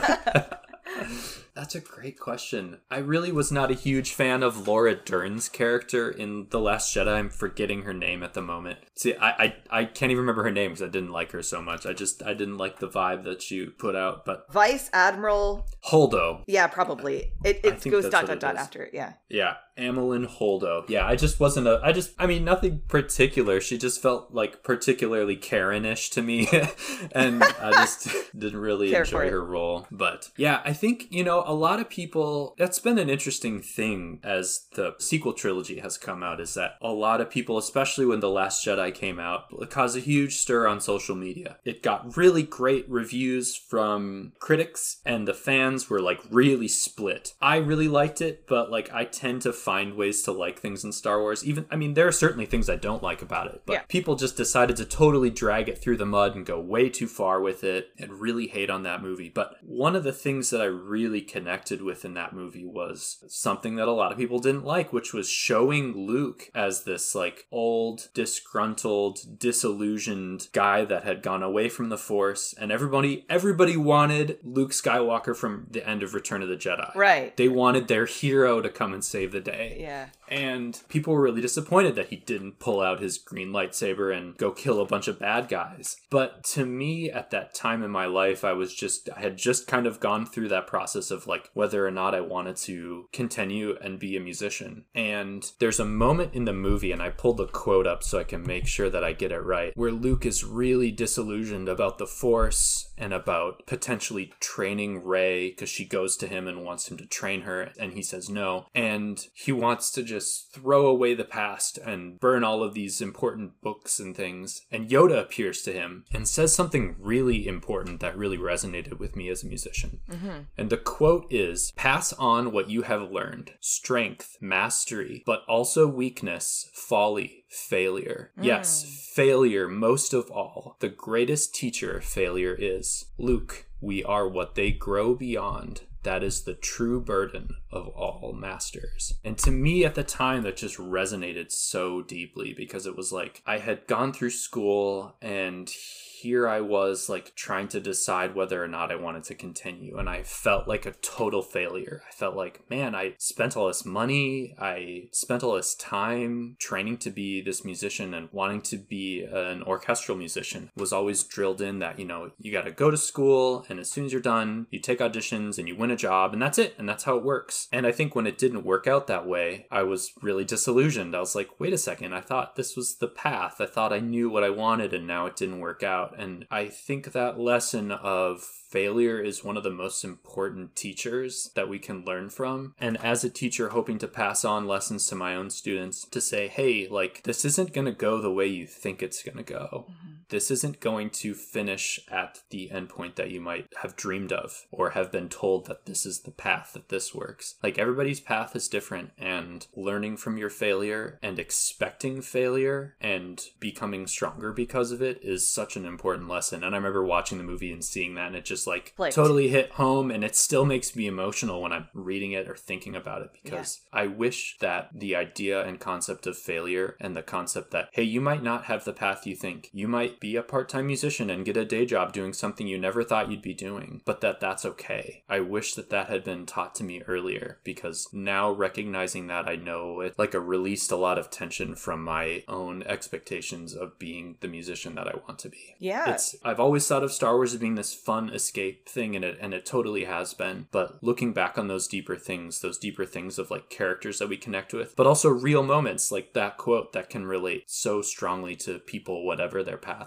That's a great question. I really was not a huge fan of Laura Dern's character in The Last Jedi. I'm forgetting her name at the moment. See, I I, I can't even remember her name because I didn't like her so much. I just, I didn't like the vibe that she put out, but... Vice Admiral... Holdo. Yeah, probably. It, it goes dot, dot, dot after it, yeah. Yeah. Amilyn Holdo. Yeah, I just wasn't a... I just... I mean, nothing particular. She just felt, like, particularly Karen-ish to me. And I just didn't really Care enjoy her role. But, yeah, I think, you know, a lot of people... That's been an interesting thing as the sequel trilogy has come out, is that a lot of people, especially when The Last Jedi came out, it caused a huge stir on social media. It got really great reviews from critics, and the fans were, like, really split. I really liked it, but, like, I tend to find ways to like things in Star Wars. Even, I mean, there are certainly things I don't like about it, but yeah. People just decided to totally drag it through the mud and go way too far with it and really hate on that movie. But one of the things that I really connected with in that movie was something that a lot of people didn't like, which was showing Luke as this, like, old, disgruntled, disillusioned guy that had gone away from the Force, and everybody, everybody wanted Luke Skywalker from the end of Return of the Jedi. Right. They wanted their hero to come and save the day. Yeah. And people were really disappointed that he didn't pull out his green lightsaber and go kill a bunch of bad guys. But to me, at that time in my life, I was just, I had just kind of gone through that process of, like, whether or not I wanted to continue and be a musician. And there's a moment in the movie, and I pulled the quote up so I can make sure that I get it right, where Luke is really disillusioned about the Force and about potentially training Rey, because she goes to him and wants him to train her, and he says no. And he wants to just throw away the past and burn all of these important books and things. And Yoda appears to him and says something really important that really resonated with me as a musician. Mm-hmm. And the quote is, "Pass on what you have learned, strength, mastery, but also weakness, folly, failure." Mm. Yes, failure most of all. The greatest teacher failure is. Luke, we are what they grow beyond. That is the true burden of all masters. And to me at the time, that just resonated so deeply, because it was like I had gone through school and here I was, like, trying to decide whether or not I wanted to continue, and I felt like a total failure. I felt like, man, I spent all this money, I spent all this time training to be this musician and wanting to be an orchestral musician. It was always drilled in that, you know, you gotta go to school, and as soon as you're done, you take auditions and you win a job, and that's it, and that's how it works. And I think when it didn't work out that way, I was really disillusioned. I was like, wait a second, I thought this was the path. I thought I knew what I wanted, and now it didn't work out. And I think that lesson of failure is one of the most important teachers that we can learn from. And as a teacher hoping to pass on lessons to my own students, to say, hey, like, this isn't going to go the way you think it's going to go. Mm-hmm. This isn't going to finish at the endpoint that you might have dreamed of or have been told that this is the path that this works. Like, everybody's path is different, and learning from your failure and expecting failure and becoming stronger because of it is such an important lesson. And I remember watching the movie and seeing that, and it just like Flicked. totally hit home, and it still makes me emotional when I'm reading it or thinking about it, because yeah. I wish that the idea and concept of failure and the concept that, hey, you might not have the path you think, you might be a part-time musician and get a day job doing something you never thought you'd be doing, but that that's okay. I wish that that had been taught to me earlier, because now recognizing that, I know it like a released a lot of tension from my own expectations of being the musician that I want to be. Yeah. It's I've always thought of Star Wars as being this fun escape thing, in it, and it totally has been. But looking back on those deeper things, those deeper things of like characters that we connect with, but also real moments like that quote that can relate so strongly to people, whatever their path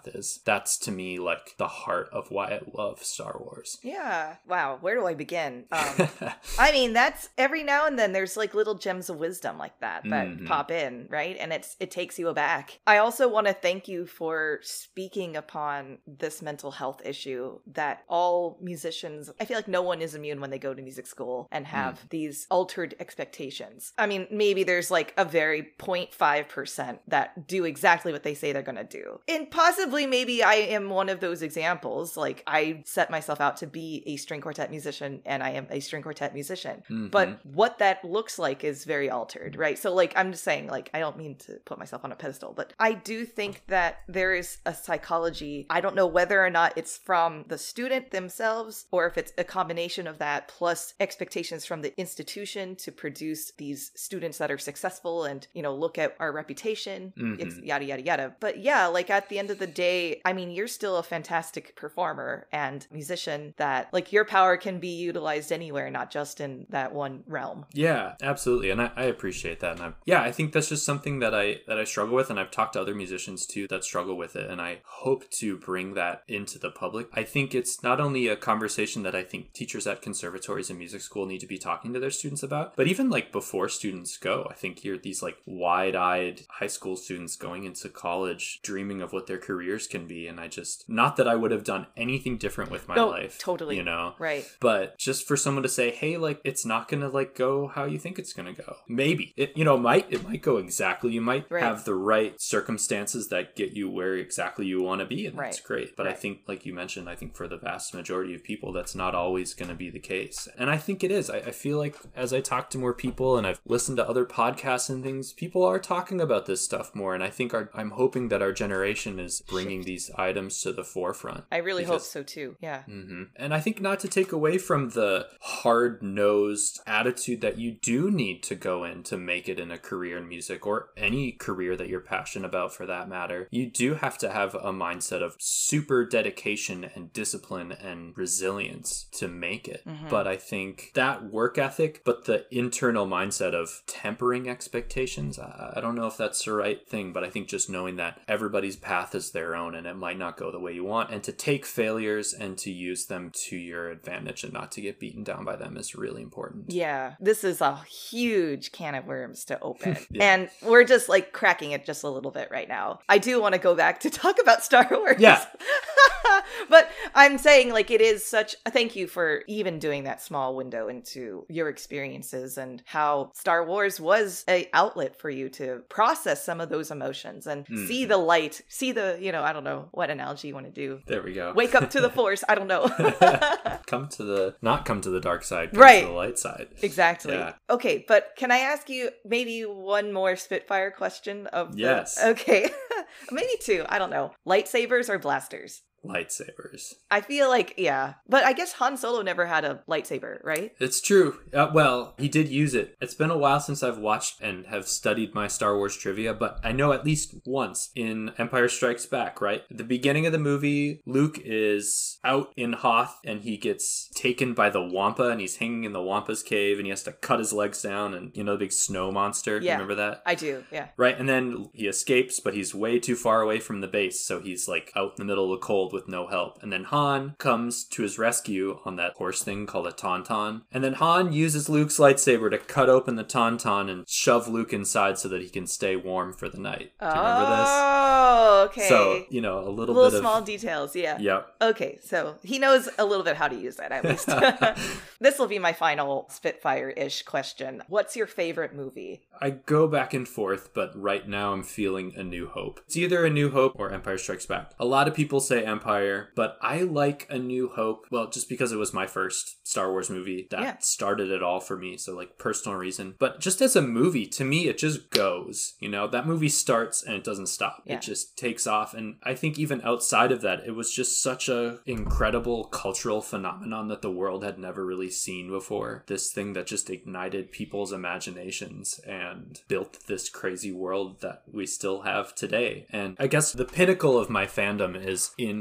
path is. That's to me like the heart of why I love Star Wars. Yeah. Wow. Where do I begin? Um, I mean, that's every now and then there's like little gems of wisdom like that that Mm-hmm. pop in, right? And it's it takes you aback. I also want to thank you for speaking upon this mental health issue that all musicians, I feel like no one is immune when they go to music school and have Mm. these altered expectations. I mean, maybe there's like a very zero point five percent that do exactly what they say they're going to do. And possibly maybe I am one of those examples. Like I set myself out to be a string quartet musician and I am a string quartet musician. Mhm. But what that looks like is very altered, right? So like I'm just saying, like, I don't mean to put myself on a pedestal, but I do think that there is a psychology. I don't know whether or not it's from the student themselves or if it's a combination of that plus expectations from the institution to produce these students that are successful and, you know, look at our reputation, Mhm. it's yada, yada, yada. But yeah, like at the end of the day, I mean, you're still a fantastic performer and musician that like your power can be utilized anywhere, not just in that one realm. Yeah, absolutely. And I, I appreciate that. And I, yeah, I think that's just something that I, that I struggle with. And I've talked to other musicians too that struggle with it. And I hope to bring that into the public. I think it's not only a conversation that I think teachers at conservatories and music school need to be talking to their students about, but even like before students go, I think you're these like wide-eyed high school students going into college, dreaming of what their careers can be. And I just, not that I would have done anything different with my No, life. totally. You know? Right. But just for someone to say, hey, like, it's not going to like go how you think it's going to go. Maybe it, you know, might, it might go exactly. You might Right. have the right circumstances that get you where exactly you want to be. And that's Right. great. But I Right. think, like you mentioned, I think for the vast majority of people, that's not always going to be the case. And I think it is. I, I feel like as I talk to more people and I've listened to other podcasts and things, people are talking about this stuff more. And I think our, I'm hoping that our generation is bringing these items to the forefront. I really hope because- so too. Yeah. Mm-hmm. And I think not to take away from the hard-nosed attitude that you do need to go in to make it in a career in music or any career that you're passionate about for that matter. You do have to have a mindset of super dedication and discipline and resilience to make it. Mhm. But I think that work ethic, but the internal mindset of tempering expectations, I, I don't know if that's the right thing, but I think just knowing that everybody's path is their own and it might not go the way you want, and to take failures and to use them to your advantage and not to get beaten down by them is really important. Yeah, this is a huge can of worms to open. Yeah. And we're just like cracking it just a little bit right now. I do want to go back to talk about Star Wars. Yeah. But I'm saying like it is such thank you for even doing that small window into your experiences and how Star Wars was a outlet for you to process some of those emotions and Mm. see the light, see the, you know, I don't know what analogy you want to do. There we go. Wake up to the force. I don't know. Come to the, not come to the dark side, come Right. to the light side. Exactly. Yeah. Okay, but can I ask you maybe one more Spitfire question of the- Yes. Okay. Maybe two. I don't know. Lightsabers or blasters? Lightsabers. I feel like, yeah. But I guess Han Solo never had a lightsaber, right? It's true. Uh, well, he did use it. It's been a while since I've watched and have studied my Star Wars trivia, but I know at least once in Empire Strikes Back, right? At the beginning of the movie, Luke is out in Hoth and he gets taken by the Wampa and he's hanging in the Wampa's cave and he has to cut his legs down and, you know, the big snow monster. Yeah. You remember that? I do, yeah. Right, and then he escapes, but he's way too far away from the base, so he's like out in the middle of the cold with no help. And then Han comes to his rescue on that horse thing called a Tauntaun. And then Han uses Luke's lightsaber to cut open the Tauntaun and shove Luke inside so that he can stay warm for the night. Do you remember this? Oh, okay. So, you know, a little, little bit small of... details, yeah. Yep. Okay, so he knows a little bit how to use that, at least. This will be my final Spitfire-ish question. What's your favorite movie? I go back and forth, but right now I'm feeling A New Hope. It's either A New Hope or Empire Strikes Back. A lot of people say Empire, but I like A New Hope, well, just because it was my first Star Wars movie that Yeah. started it all for me, so like personal reason. But just as a movie, to me, it just goes, you know, that movie starts and it doesn't stop. Yeah. It just takes off. And I think even outside of that, it was just such a incredible cultural phenomenon that the world had never really seen before. This thing that just ignited people's imaginations and built this crazy world that we still have today. And I guess the pinnacle of my fandom is in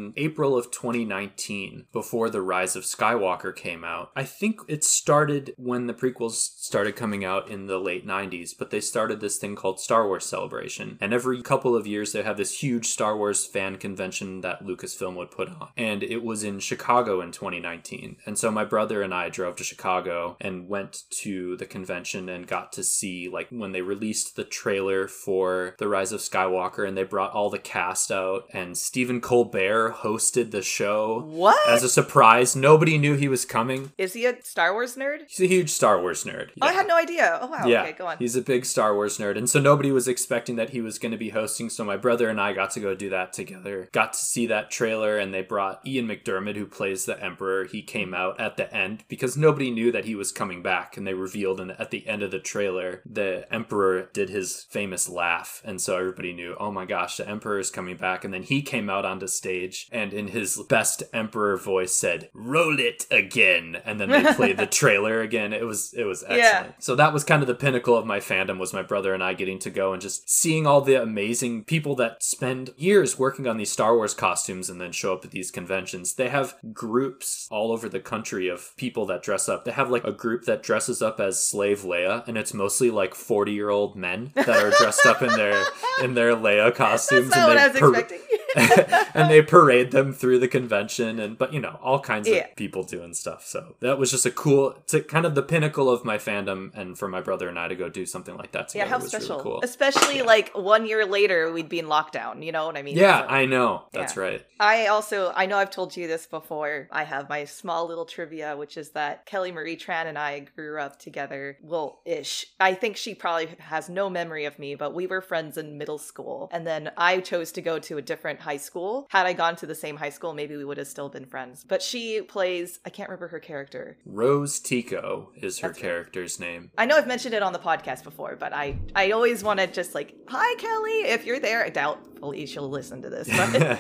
in April of twenty nineteen, before The Rise of Skywalker came out. I think it started when the prequels started coming out in the late nineties, but they started this thing called Star Wars Celebration. And every couple of years, they have this huge Star Wars fan convention that Lucasfilm would put on. And it was in Chicago in twenty nineteen. And so my brother and I drove to Chicago and went to the convention and got to see, like, when they released the trailer for The Rise of Skywalker, and they brought all the cast out, and Stephen Colbert hosted the show. What? As a surprise. Nobody knew he was coming. Is he a Star Wars nerd? He's a huge Star Wars nerd. Oh, Yeah. I had no idea. Oh, wow. Yeah, Okay, go on. He's a big Star Wars nerd. And so nobody was expecting that he was going to be hosting. So my brother and I got to go do that together. Got to see that trailer, and they brought Ian McDermott, who plays the Emperor. He came out at the end because nobody knew that he was coming back. And they revealed in, at the end of the trailer, the Emperor did his famous laugh. And so everybody knew, oh my gosh, the Emperor is coming back. And then he came out onto stage and in his best Emperor voice said, "Roll it again." And then they played the trailer again. It was, it was excellent. Yeah. So that was kind of the pinnacle of my fandom, was my brother and I getting to go and just seeing all the amazing people that spend years working on these Star Wars costumes and then show up at these conventions. They have groups all over the country of people that dress up. They have like a group that dresses up as Slave Leia, and it's mostly like forty year old men that are dressed up in their in their Leia costumes. That's not and what I was par- expecting. and they parade them through the convention, and but you know, all kinds Yeah. of people doing stuff. So that was just a cool, to kind of the pinnacle of my fandom, and for my brother and I to go do something like that together Yeah, how was special. really cool. Especially like one year later, we'd be in lockdown. You know what I mean? Yeah, So- I know. That's Yeah. right. I also, I know I've told you this before. I have my small little trivia, which is that Kelly Marie Tran and I grew up together. Well, ish. I think she probably has no memory of me, but we were friends in middle school. And then I chose to go to a different high school. Had I gone to the same high school, maybe we would have still been friends. But she plays, I can't remember her character. Rose Tico is her That's right. character's name. I know I've mentioned it on the podcast before, but I, I always want to just like, hi, Kelly, if you're there. I doubtfully she'll listen to this.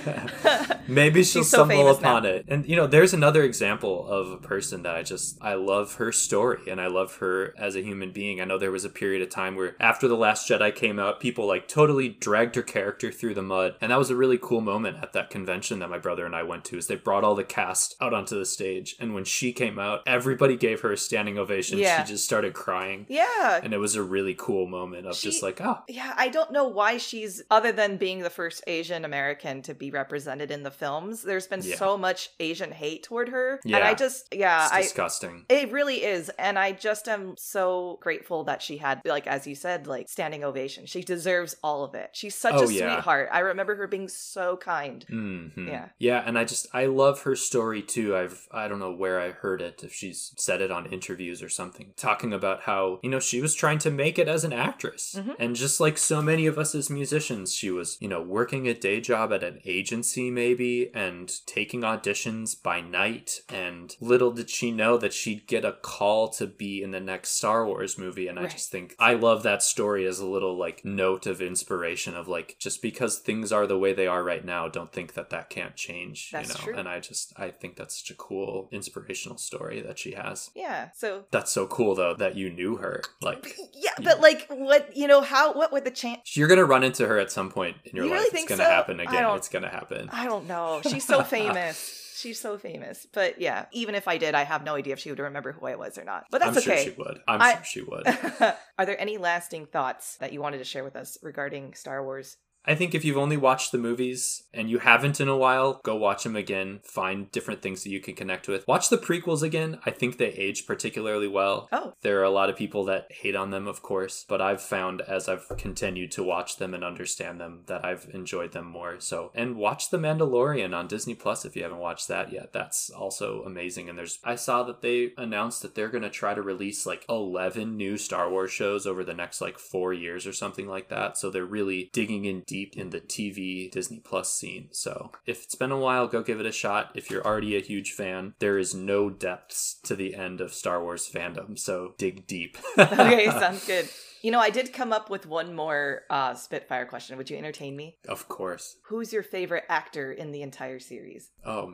But Maybe she'll She's so stumble famous upon now. it. And, you know, there's another example of a person that I just, I love her story and I love her as a human being. I know there was a period of time where after The Last Jedi came out, people like totally dragged her character through the mud. And that was a really cool moment at that convention that my brother and I went to, is they brought all the cast out onto the stage. And when she came out, everybody gave her a standing ovation. Yeah. She just started crying. yeah. And it was a really cool moment of She- just like, oh, Yeah, I don't know why she's, other than being the first Asian American to be represented in the films, there's been Yeah. so much Asian hate toward her. And Yeah. I just, yeah, it's I. disgusting. It really is. And I just am so grateful that she had, like, as you said, like, standing ovation. She deserves all of it. She's such Oh, a yeah. sweetheart. I remember her being so kind. Mm-hmm. Yeah. Yeah, and I just I love her story too. I've I don't know where I heard it, if she's said it on interviews or something, talking about how, you know, she was trying to make it as an actress. Mhm. And just like so many of us as musicians, she was, you know, working a day job at an agency maybe and taking auditions by night, and little did she know that she'd get a call to be in the next Star Wars movie. And I Right. just think I love that story as a little like note of inspiration of like, just because things are the way they are right now, don't think that that can't change. That's you know, true. and I just I think that's such a cool inspirational story that she has. Yeah. So. That's so cool though that you knew her. Like, Yeah, but like, what, you know, how, what were the chance? you're gonna run into her at some point in your You life. really It's think gonna so? happen I again. don't- It's gonna happen. I don't know. She's so famous. She's so famous. But yeah, even if I did, I have no idea if she would remember who I was or not. But that's I'm okay. sure she would. I'm I- sure she would. Are there any lasting thoughts that you wanted to share with us regarding Star Wars? I think if you've only watched the movies and you haven't in a while, go watch them again. Find different things that you can connect with. Watch the prequels again. I think they age particularly well. Oh. There are a lot of people that hate on them, of course, but I've found as I've continued to watch them and understand them that I've enjoyed them more. So, and watch The Mandalorian on Disney Plus if you haven't watched that yet. That's also amazing. And there's, I saw that they announced that they're going to try to release like eleven new Star Wars shows over the next like four years or something like that. So they're really digging in deep in the T V Disney Plus scene. So if it's been a while, go give it a shot. If you're already a huge fan, there is no depths to the end of Star Wars fandom. So dig deep. Okay, sounds good. You know, I did come up with one more uh, Spitfire question. Would you entertain me? Of course. Who's your favorite actor in the entire series? Oh man.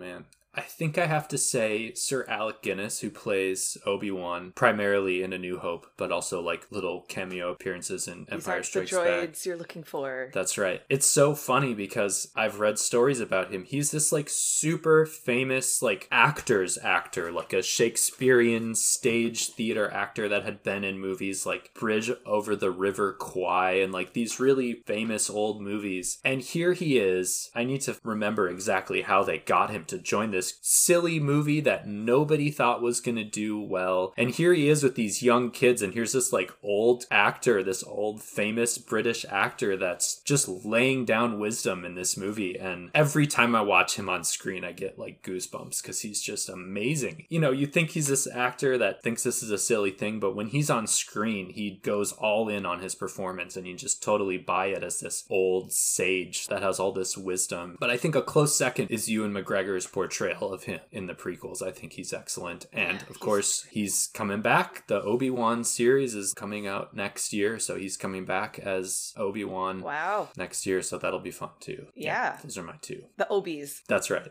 I think I have to say Sir Alec Guinness, who plays Obi-Wan primarily in A New Hope, but also like little cameo appearances in These Empire aren't Strikes the droids Back. you're looking for. That's right. It's so funny because I've read stories about him. He's this like super famous like actor's actor, like a Shakespearean stage theater actor that had been in movies like Bridge Over the River Kwai and like these really famous old movies. And here he is. I need to remember exactly how they got him to join this silly movie that nobody thought was going to do well. And here he is with these young kids, and here's this like old actor, this old famous British actor that's just laying down wisdom in this movie. And every time I watch him on screen, I get like goosebumps because he's just amazing. You know, you think he's this actor that thinks this is a silly thing, but when he's on screen, he goes all in on his performance and you just totally buy it as this old sage that has all this wisdom. But I think a close second is Ewan McGregor's portrayal of him in the prequels. I think he's excellent. And of course, he's coming back. The Obi-Wan series is coming out next year, so he's coming back as Obi-Wan Wow. next year, so that'll be fun too. Yeah. Those are my two. The Obies. That's right.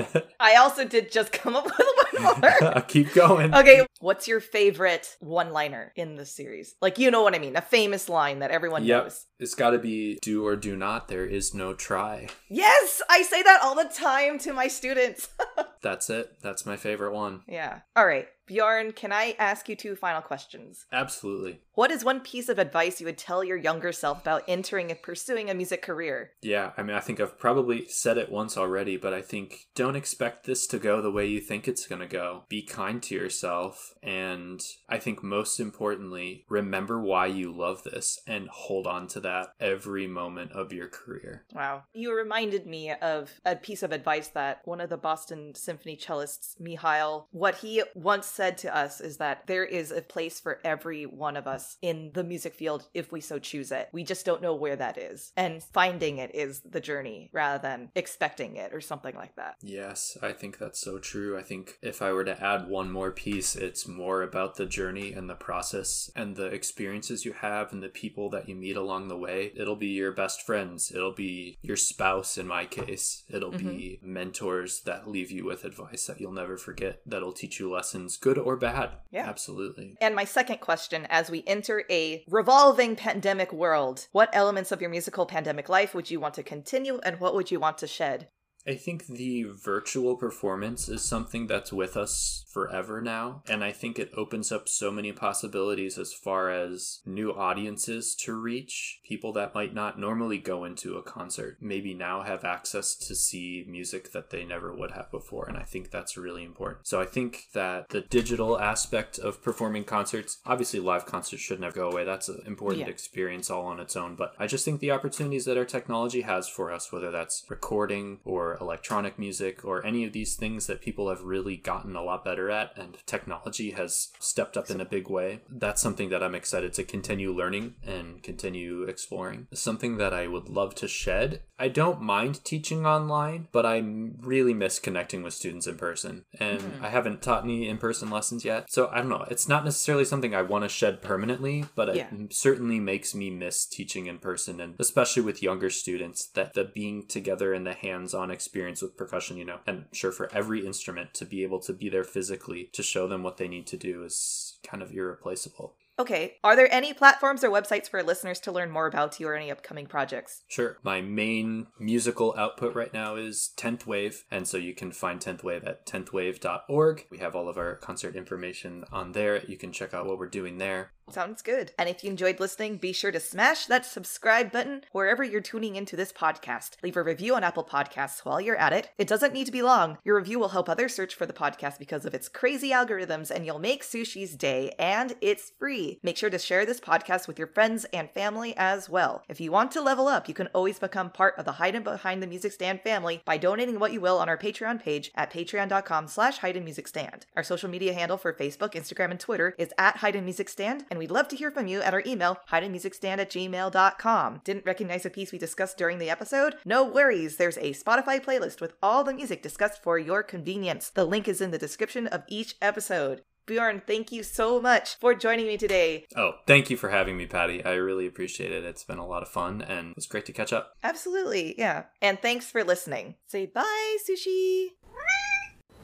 I also did just come up with one more. Keep going. Okay, what's your favorite one-liner in the series? Like, you know what I mean, a famous line that everyone Yep. knows. It's got to be do or do not. There is no try. Yes, I say that all the time to my students. That's it. That's my favorite one. Yeah. All right. Bjorn, can I ask you two final questions? Absolutely. What is one piece of advice you would tell your younger self about entering and pursuing a music career? Yeah, I mean, I think I've probably said it once already, but I think don't expect this to go the way you think it's going to go. Be kind to yourself. And I think most importantly, remember why you love this and hold on to that every moment of your career. Wow. You reminded me of a piece of advice that one of the Boston Symphony cellists, Mihail, what he once said to us is that there is a place for every one of us in the music field if we so choose it. We just don't know where that is. And finding it is the journey rather than expecting it or something like that. Yes, I think that's so true. I think if I were to add one more piece, it's more about the journey and the process and the experiences you have and the people that you meet along the way. It'll be your best friends. It'll be your spouse in my case. It'll mm-hmm. be mentors that leave you with advice that you'll never forget, that'll teach you lessons, good or bad. Yeah. Absolutely. And my second question, as we enter a revolving pandemic world, what elements of your musical pandemic life would you want to continue and what would you want to shed? I think the virtual performance is something that's with us forever now. And I think it opens up so many possibilities as far as new audiences to reach. People that might not normally go into a concert maybe now have access to see music that they never would have before. And I think that's really important. So I think that the digital aspect of performing concerts, obviously live concerts should never go away. That's an important yeah. experience all on its own. But I just think the opportunities that our technology has for us, whether that's recording or electronic music or any of these things that people have really gotten a lot better at and technology has stepped up in a big way, that's something that I'm excited to continue learning and continue exploring. Something that I would love to shed. I don't mind teaching online, but I really miss connecting with students in person. And mm-hmm. I haven't taught any in-person lessons yet. So I don't know. It's not necessarily something I want to shed permanently, but yeah. it certainly makes me miss teaching in person. And especially with younger students, that the being together and the hands-on experience with percussion, you know, and sure for every instrument to be able to be there physically to show them what they need to do is kind of irreplaceable. Okay. Are there any platforms or websites for listeners to learn more about you or any upcoming projects? Sure. My main musical output right now is tenth Wave, and so you can find tenth Wave at tenth wave dot org. We have all of our concert information on there. You can check out what we're doing there. Sounds good. And if you enjoyed listening, be sure to smash that subscribe button wherever you're tuning into this podcast. Leave a review on Apple Podcasts while you're at it. It doesn't need to be long. Your review will help others search for the podcast because of its crazy algorithms, and you'll make Sushi's day, and it's free. Make sure to share this podcast with your friends and family as well. If you want to level up, you can always become part of the Hidden Behind the Music Stand family by donating what you will on our Patreon page at patreon.com slash Hidden Music Stand. Our social media handle for Facebook, Instagram, and Twitter is at Hidden Music Stand, and we'd love to hear from you at our email, hidden music stand at gmail dot com. Didn't recognize a piece we discussed during the episode? No worries, there's a Spotify playlist with all the music discussed for your convenience. The link is in the description of each episode. Bjorn, thank you so much for joining me today. Oh, thank you for having me, Patty. I really appreciate it. It's been a lot of fun, and it was great to catch up. Absolutely, yeah. And thanks for listening. Say bye, Sushi!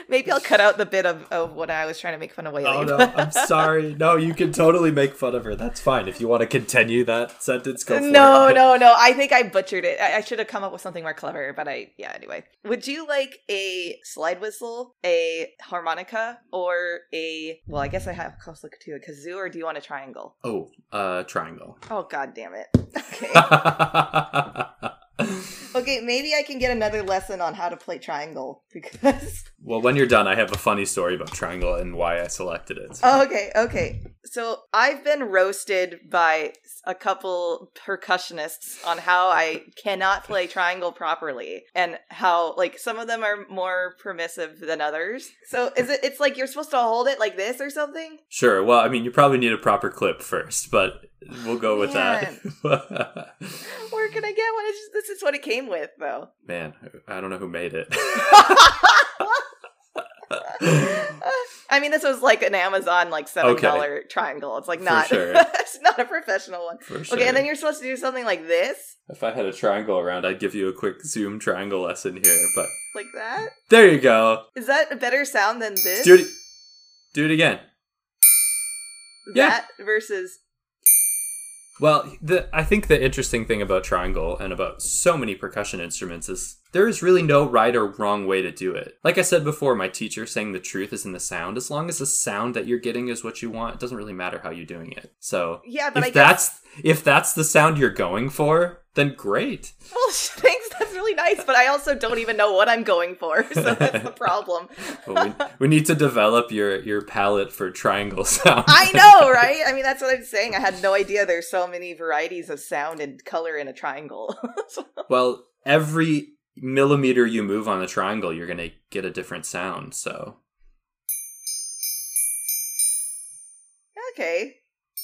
Maybe I'll cut out the bit of, of what I was trying to make fun of Whaley. Oh, no, I'm sorry. No, you can totally make fun of her. That's fine. If you want to continue that sentence, go for no, it. No, no, no. I think I butchered it. I, I should have come up with something more clever, but I, yeah, anyway. Would you like a slide whistle, a harmonica, or a, well, I guess I have close look to a kazoo, or do you want a triangle? Oh, uh, triangle. Oh, god damn it. Okay. Okay, maybe I can get another lesson on how to play triangle, because... Well, when you're done, I have a funny story about triangle and why I selected it. Oh, okay, okay. So I've been roasted by a couple percussionists on how I cannot play triangle properly, and how, like, some of them are more permissive than others. So is it, it's like you're supposed to hold it like this or something? Sure. Well, I mean, you probably need a proper clip first, but we'll go with Man. that. Where can I get one? It's just, this is what it came with, though. Man, I don't know who made it. I mean, this was like an Amazon like seven dollar okay. triangle. It's like not, sure. It's not a professional one. For sure. Okay, and then you're supposed to do something like this. If I had a triangle around, I'd give you a quick Zoom triangle lesson here, but like that. There you go. Is that a better sound than this? Do it. Do it again. That yeah. versus. Well, the I think the interesting thing about triangle and about so many percussion instruments is there is really no right or wrong way to do it. Like I said before, my teacher saying the truth is in the sound. As long as the sound that you're getting is what you want, it doesn't really matter how you're doing it. So yeah, but if I that's guess... if that's the sound you're going for, then great. Well, thanks. That's really nice, but I also don't even know what I'm going for, so that's the problem. Well, we, we need to develop your, your palette for triangle sound. I know, right? I mean, that's what I'm saying. I had no idea there's so many varieties of sound and color in a triangle. Well, every millimeter you move on the triangle, you're going to get a different sound, so. Okay.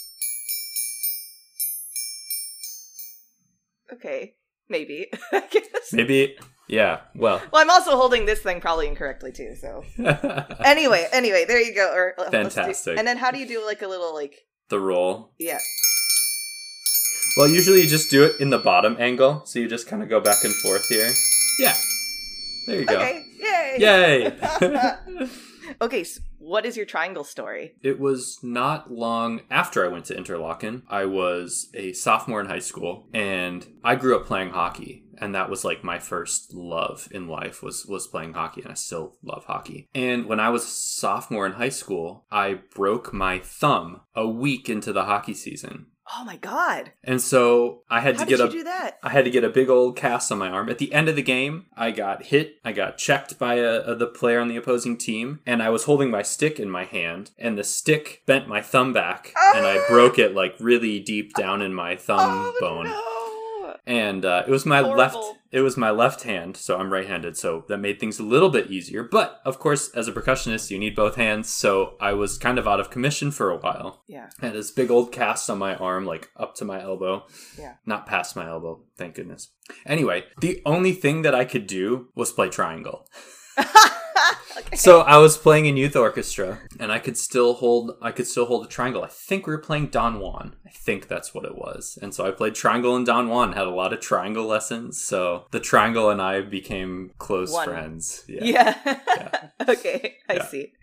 Okay. Maybe. I guess. Maybe. Yeah. Well. Well, I'm also holding this thing probably incorrectly too. So. anyway, anyway, there you go. Or, uh, Fantastic. Do, and then how do you do like a little like the roll? Yeah. Well, usually you just do it in the bottom angle, so you just kind of go back and forth here. Yeah. There you go. Okay. Yay. Yay. Okay. So what is your triangle story? It was not long after I went to Interlochen. I was a sophomore in high school, and I grew up playing hockey. And that was like my first love in life was, was playing hockey. And I still love hockey. And when I was a sophomore in high school, I broke my thumb a week into the hockey season. Oh my God. And so I had How to get did a you do that? I had to get a big old cast on my arm. At the end of the game, I got hit. I got checked by a, a, the player on the opposing team, and I was holding my stick in my hand, and the stick bent my thumb back, ah! and I broke it like really deep down in my thumb oh, bone. No. And uh, it was my Horrible. left it was my left hand, so I'm right-handed, so that made things a little bit easier. But of course, as a percussionist, you need both hands, so I was kind of out of commission for a while. Yeah. I had this big old cast on my arm, like up to my elbow. Yeah. Not past my elbow, thank goodness. Anyway, the only thing that I could do was play triangle. Okay. So I was playing in youth orchestra, and I could still hold I could still hold a triangle. I think we were playing Don Juan. I think that's what it was. And so I played triangle and Don Juan, had a lot of triangle lessons. So the triangle and I became close One. friends. Yeah. Yeah. Yeah. Okay, I yeah. see.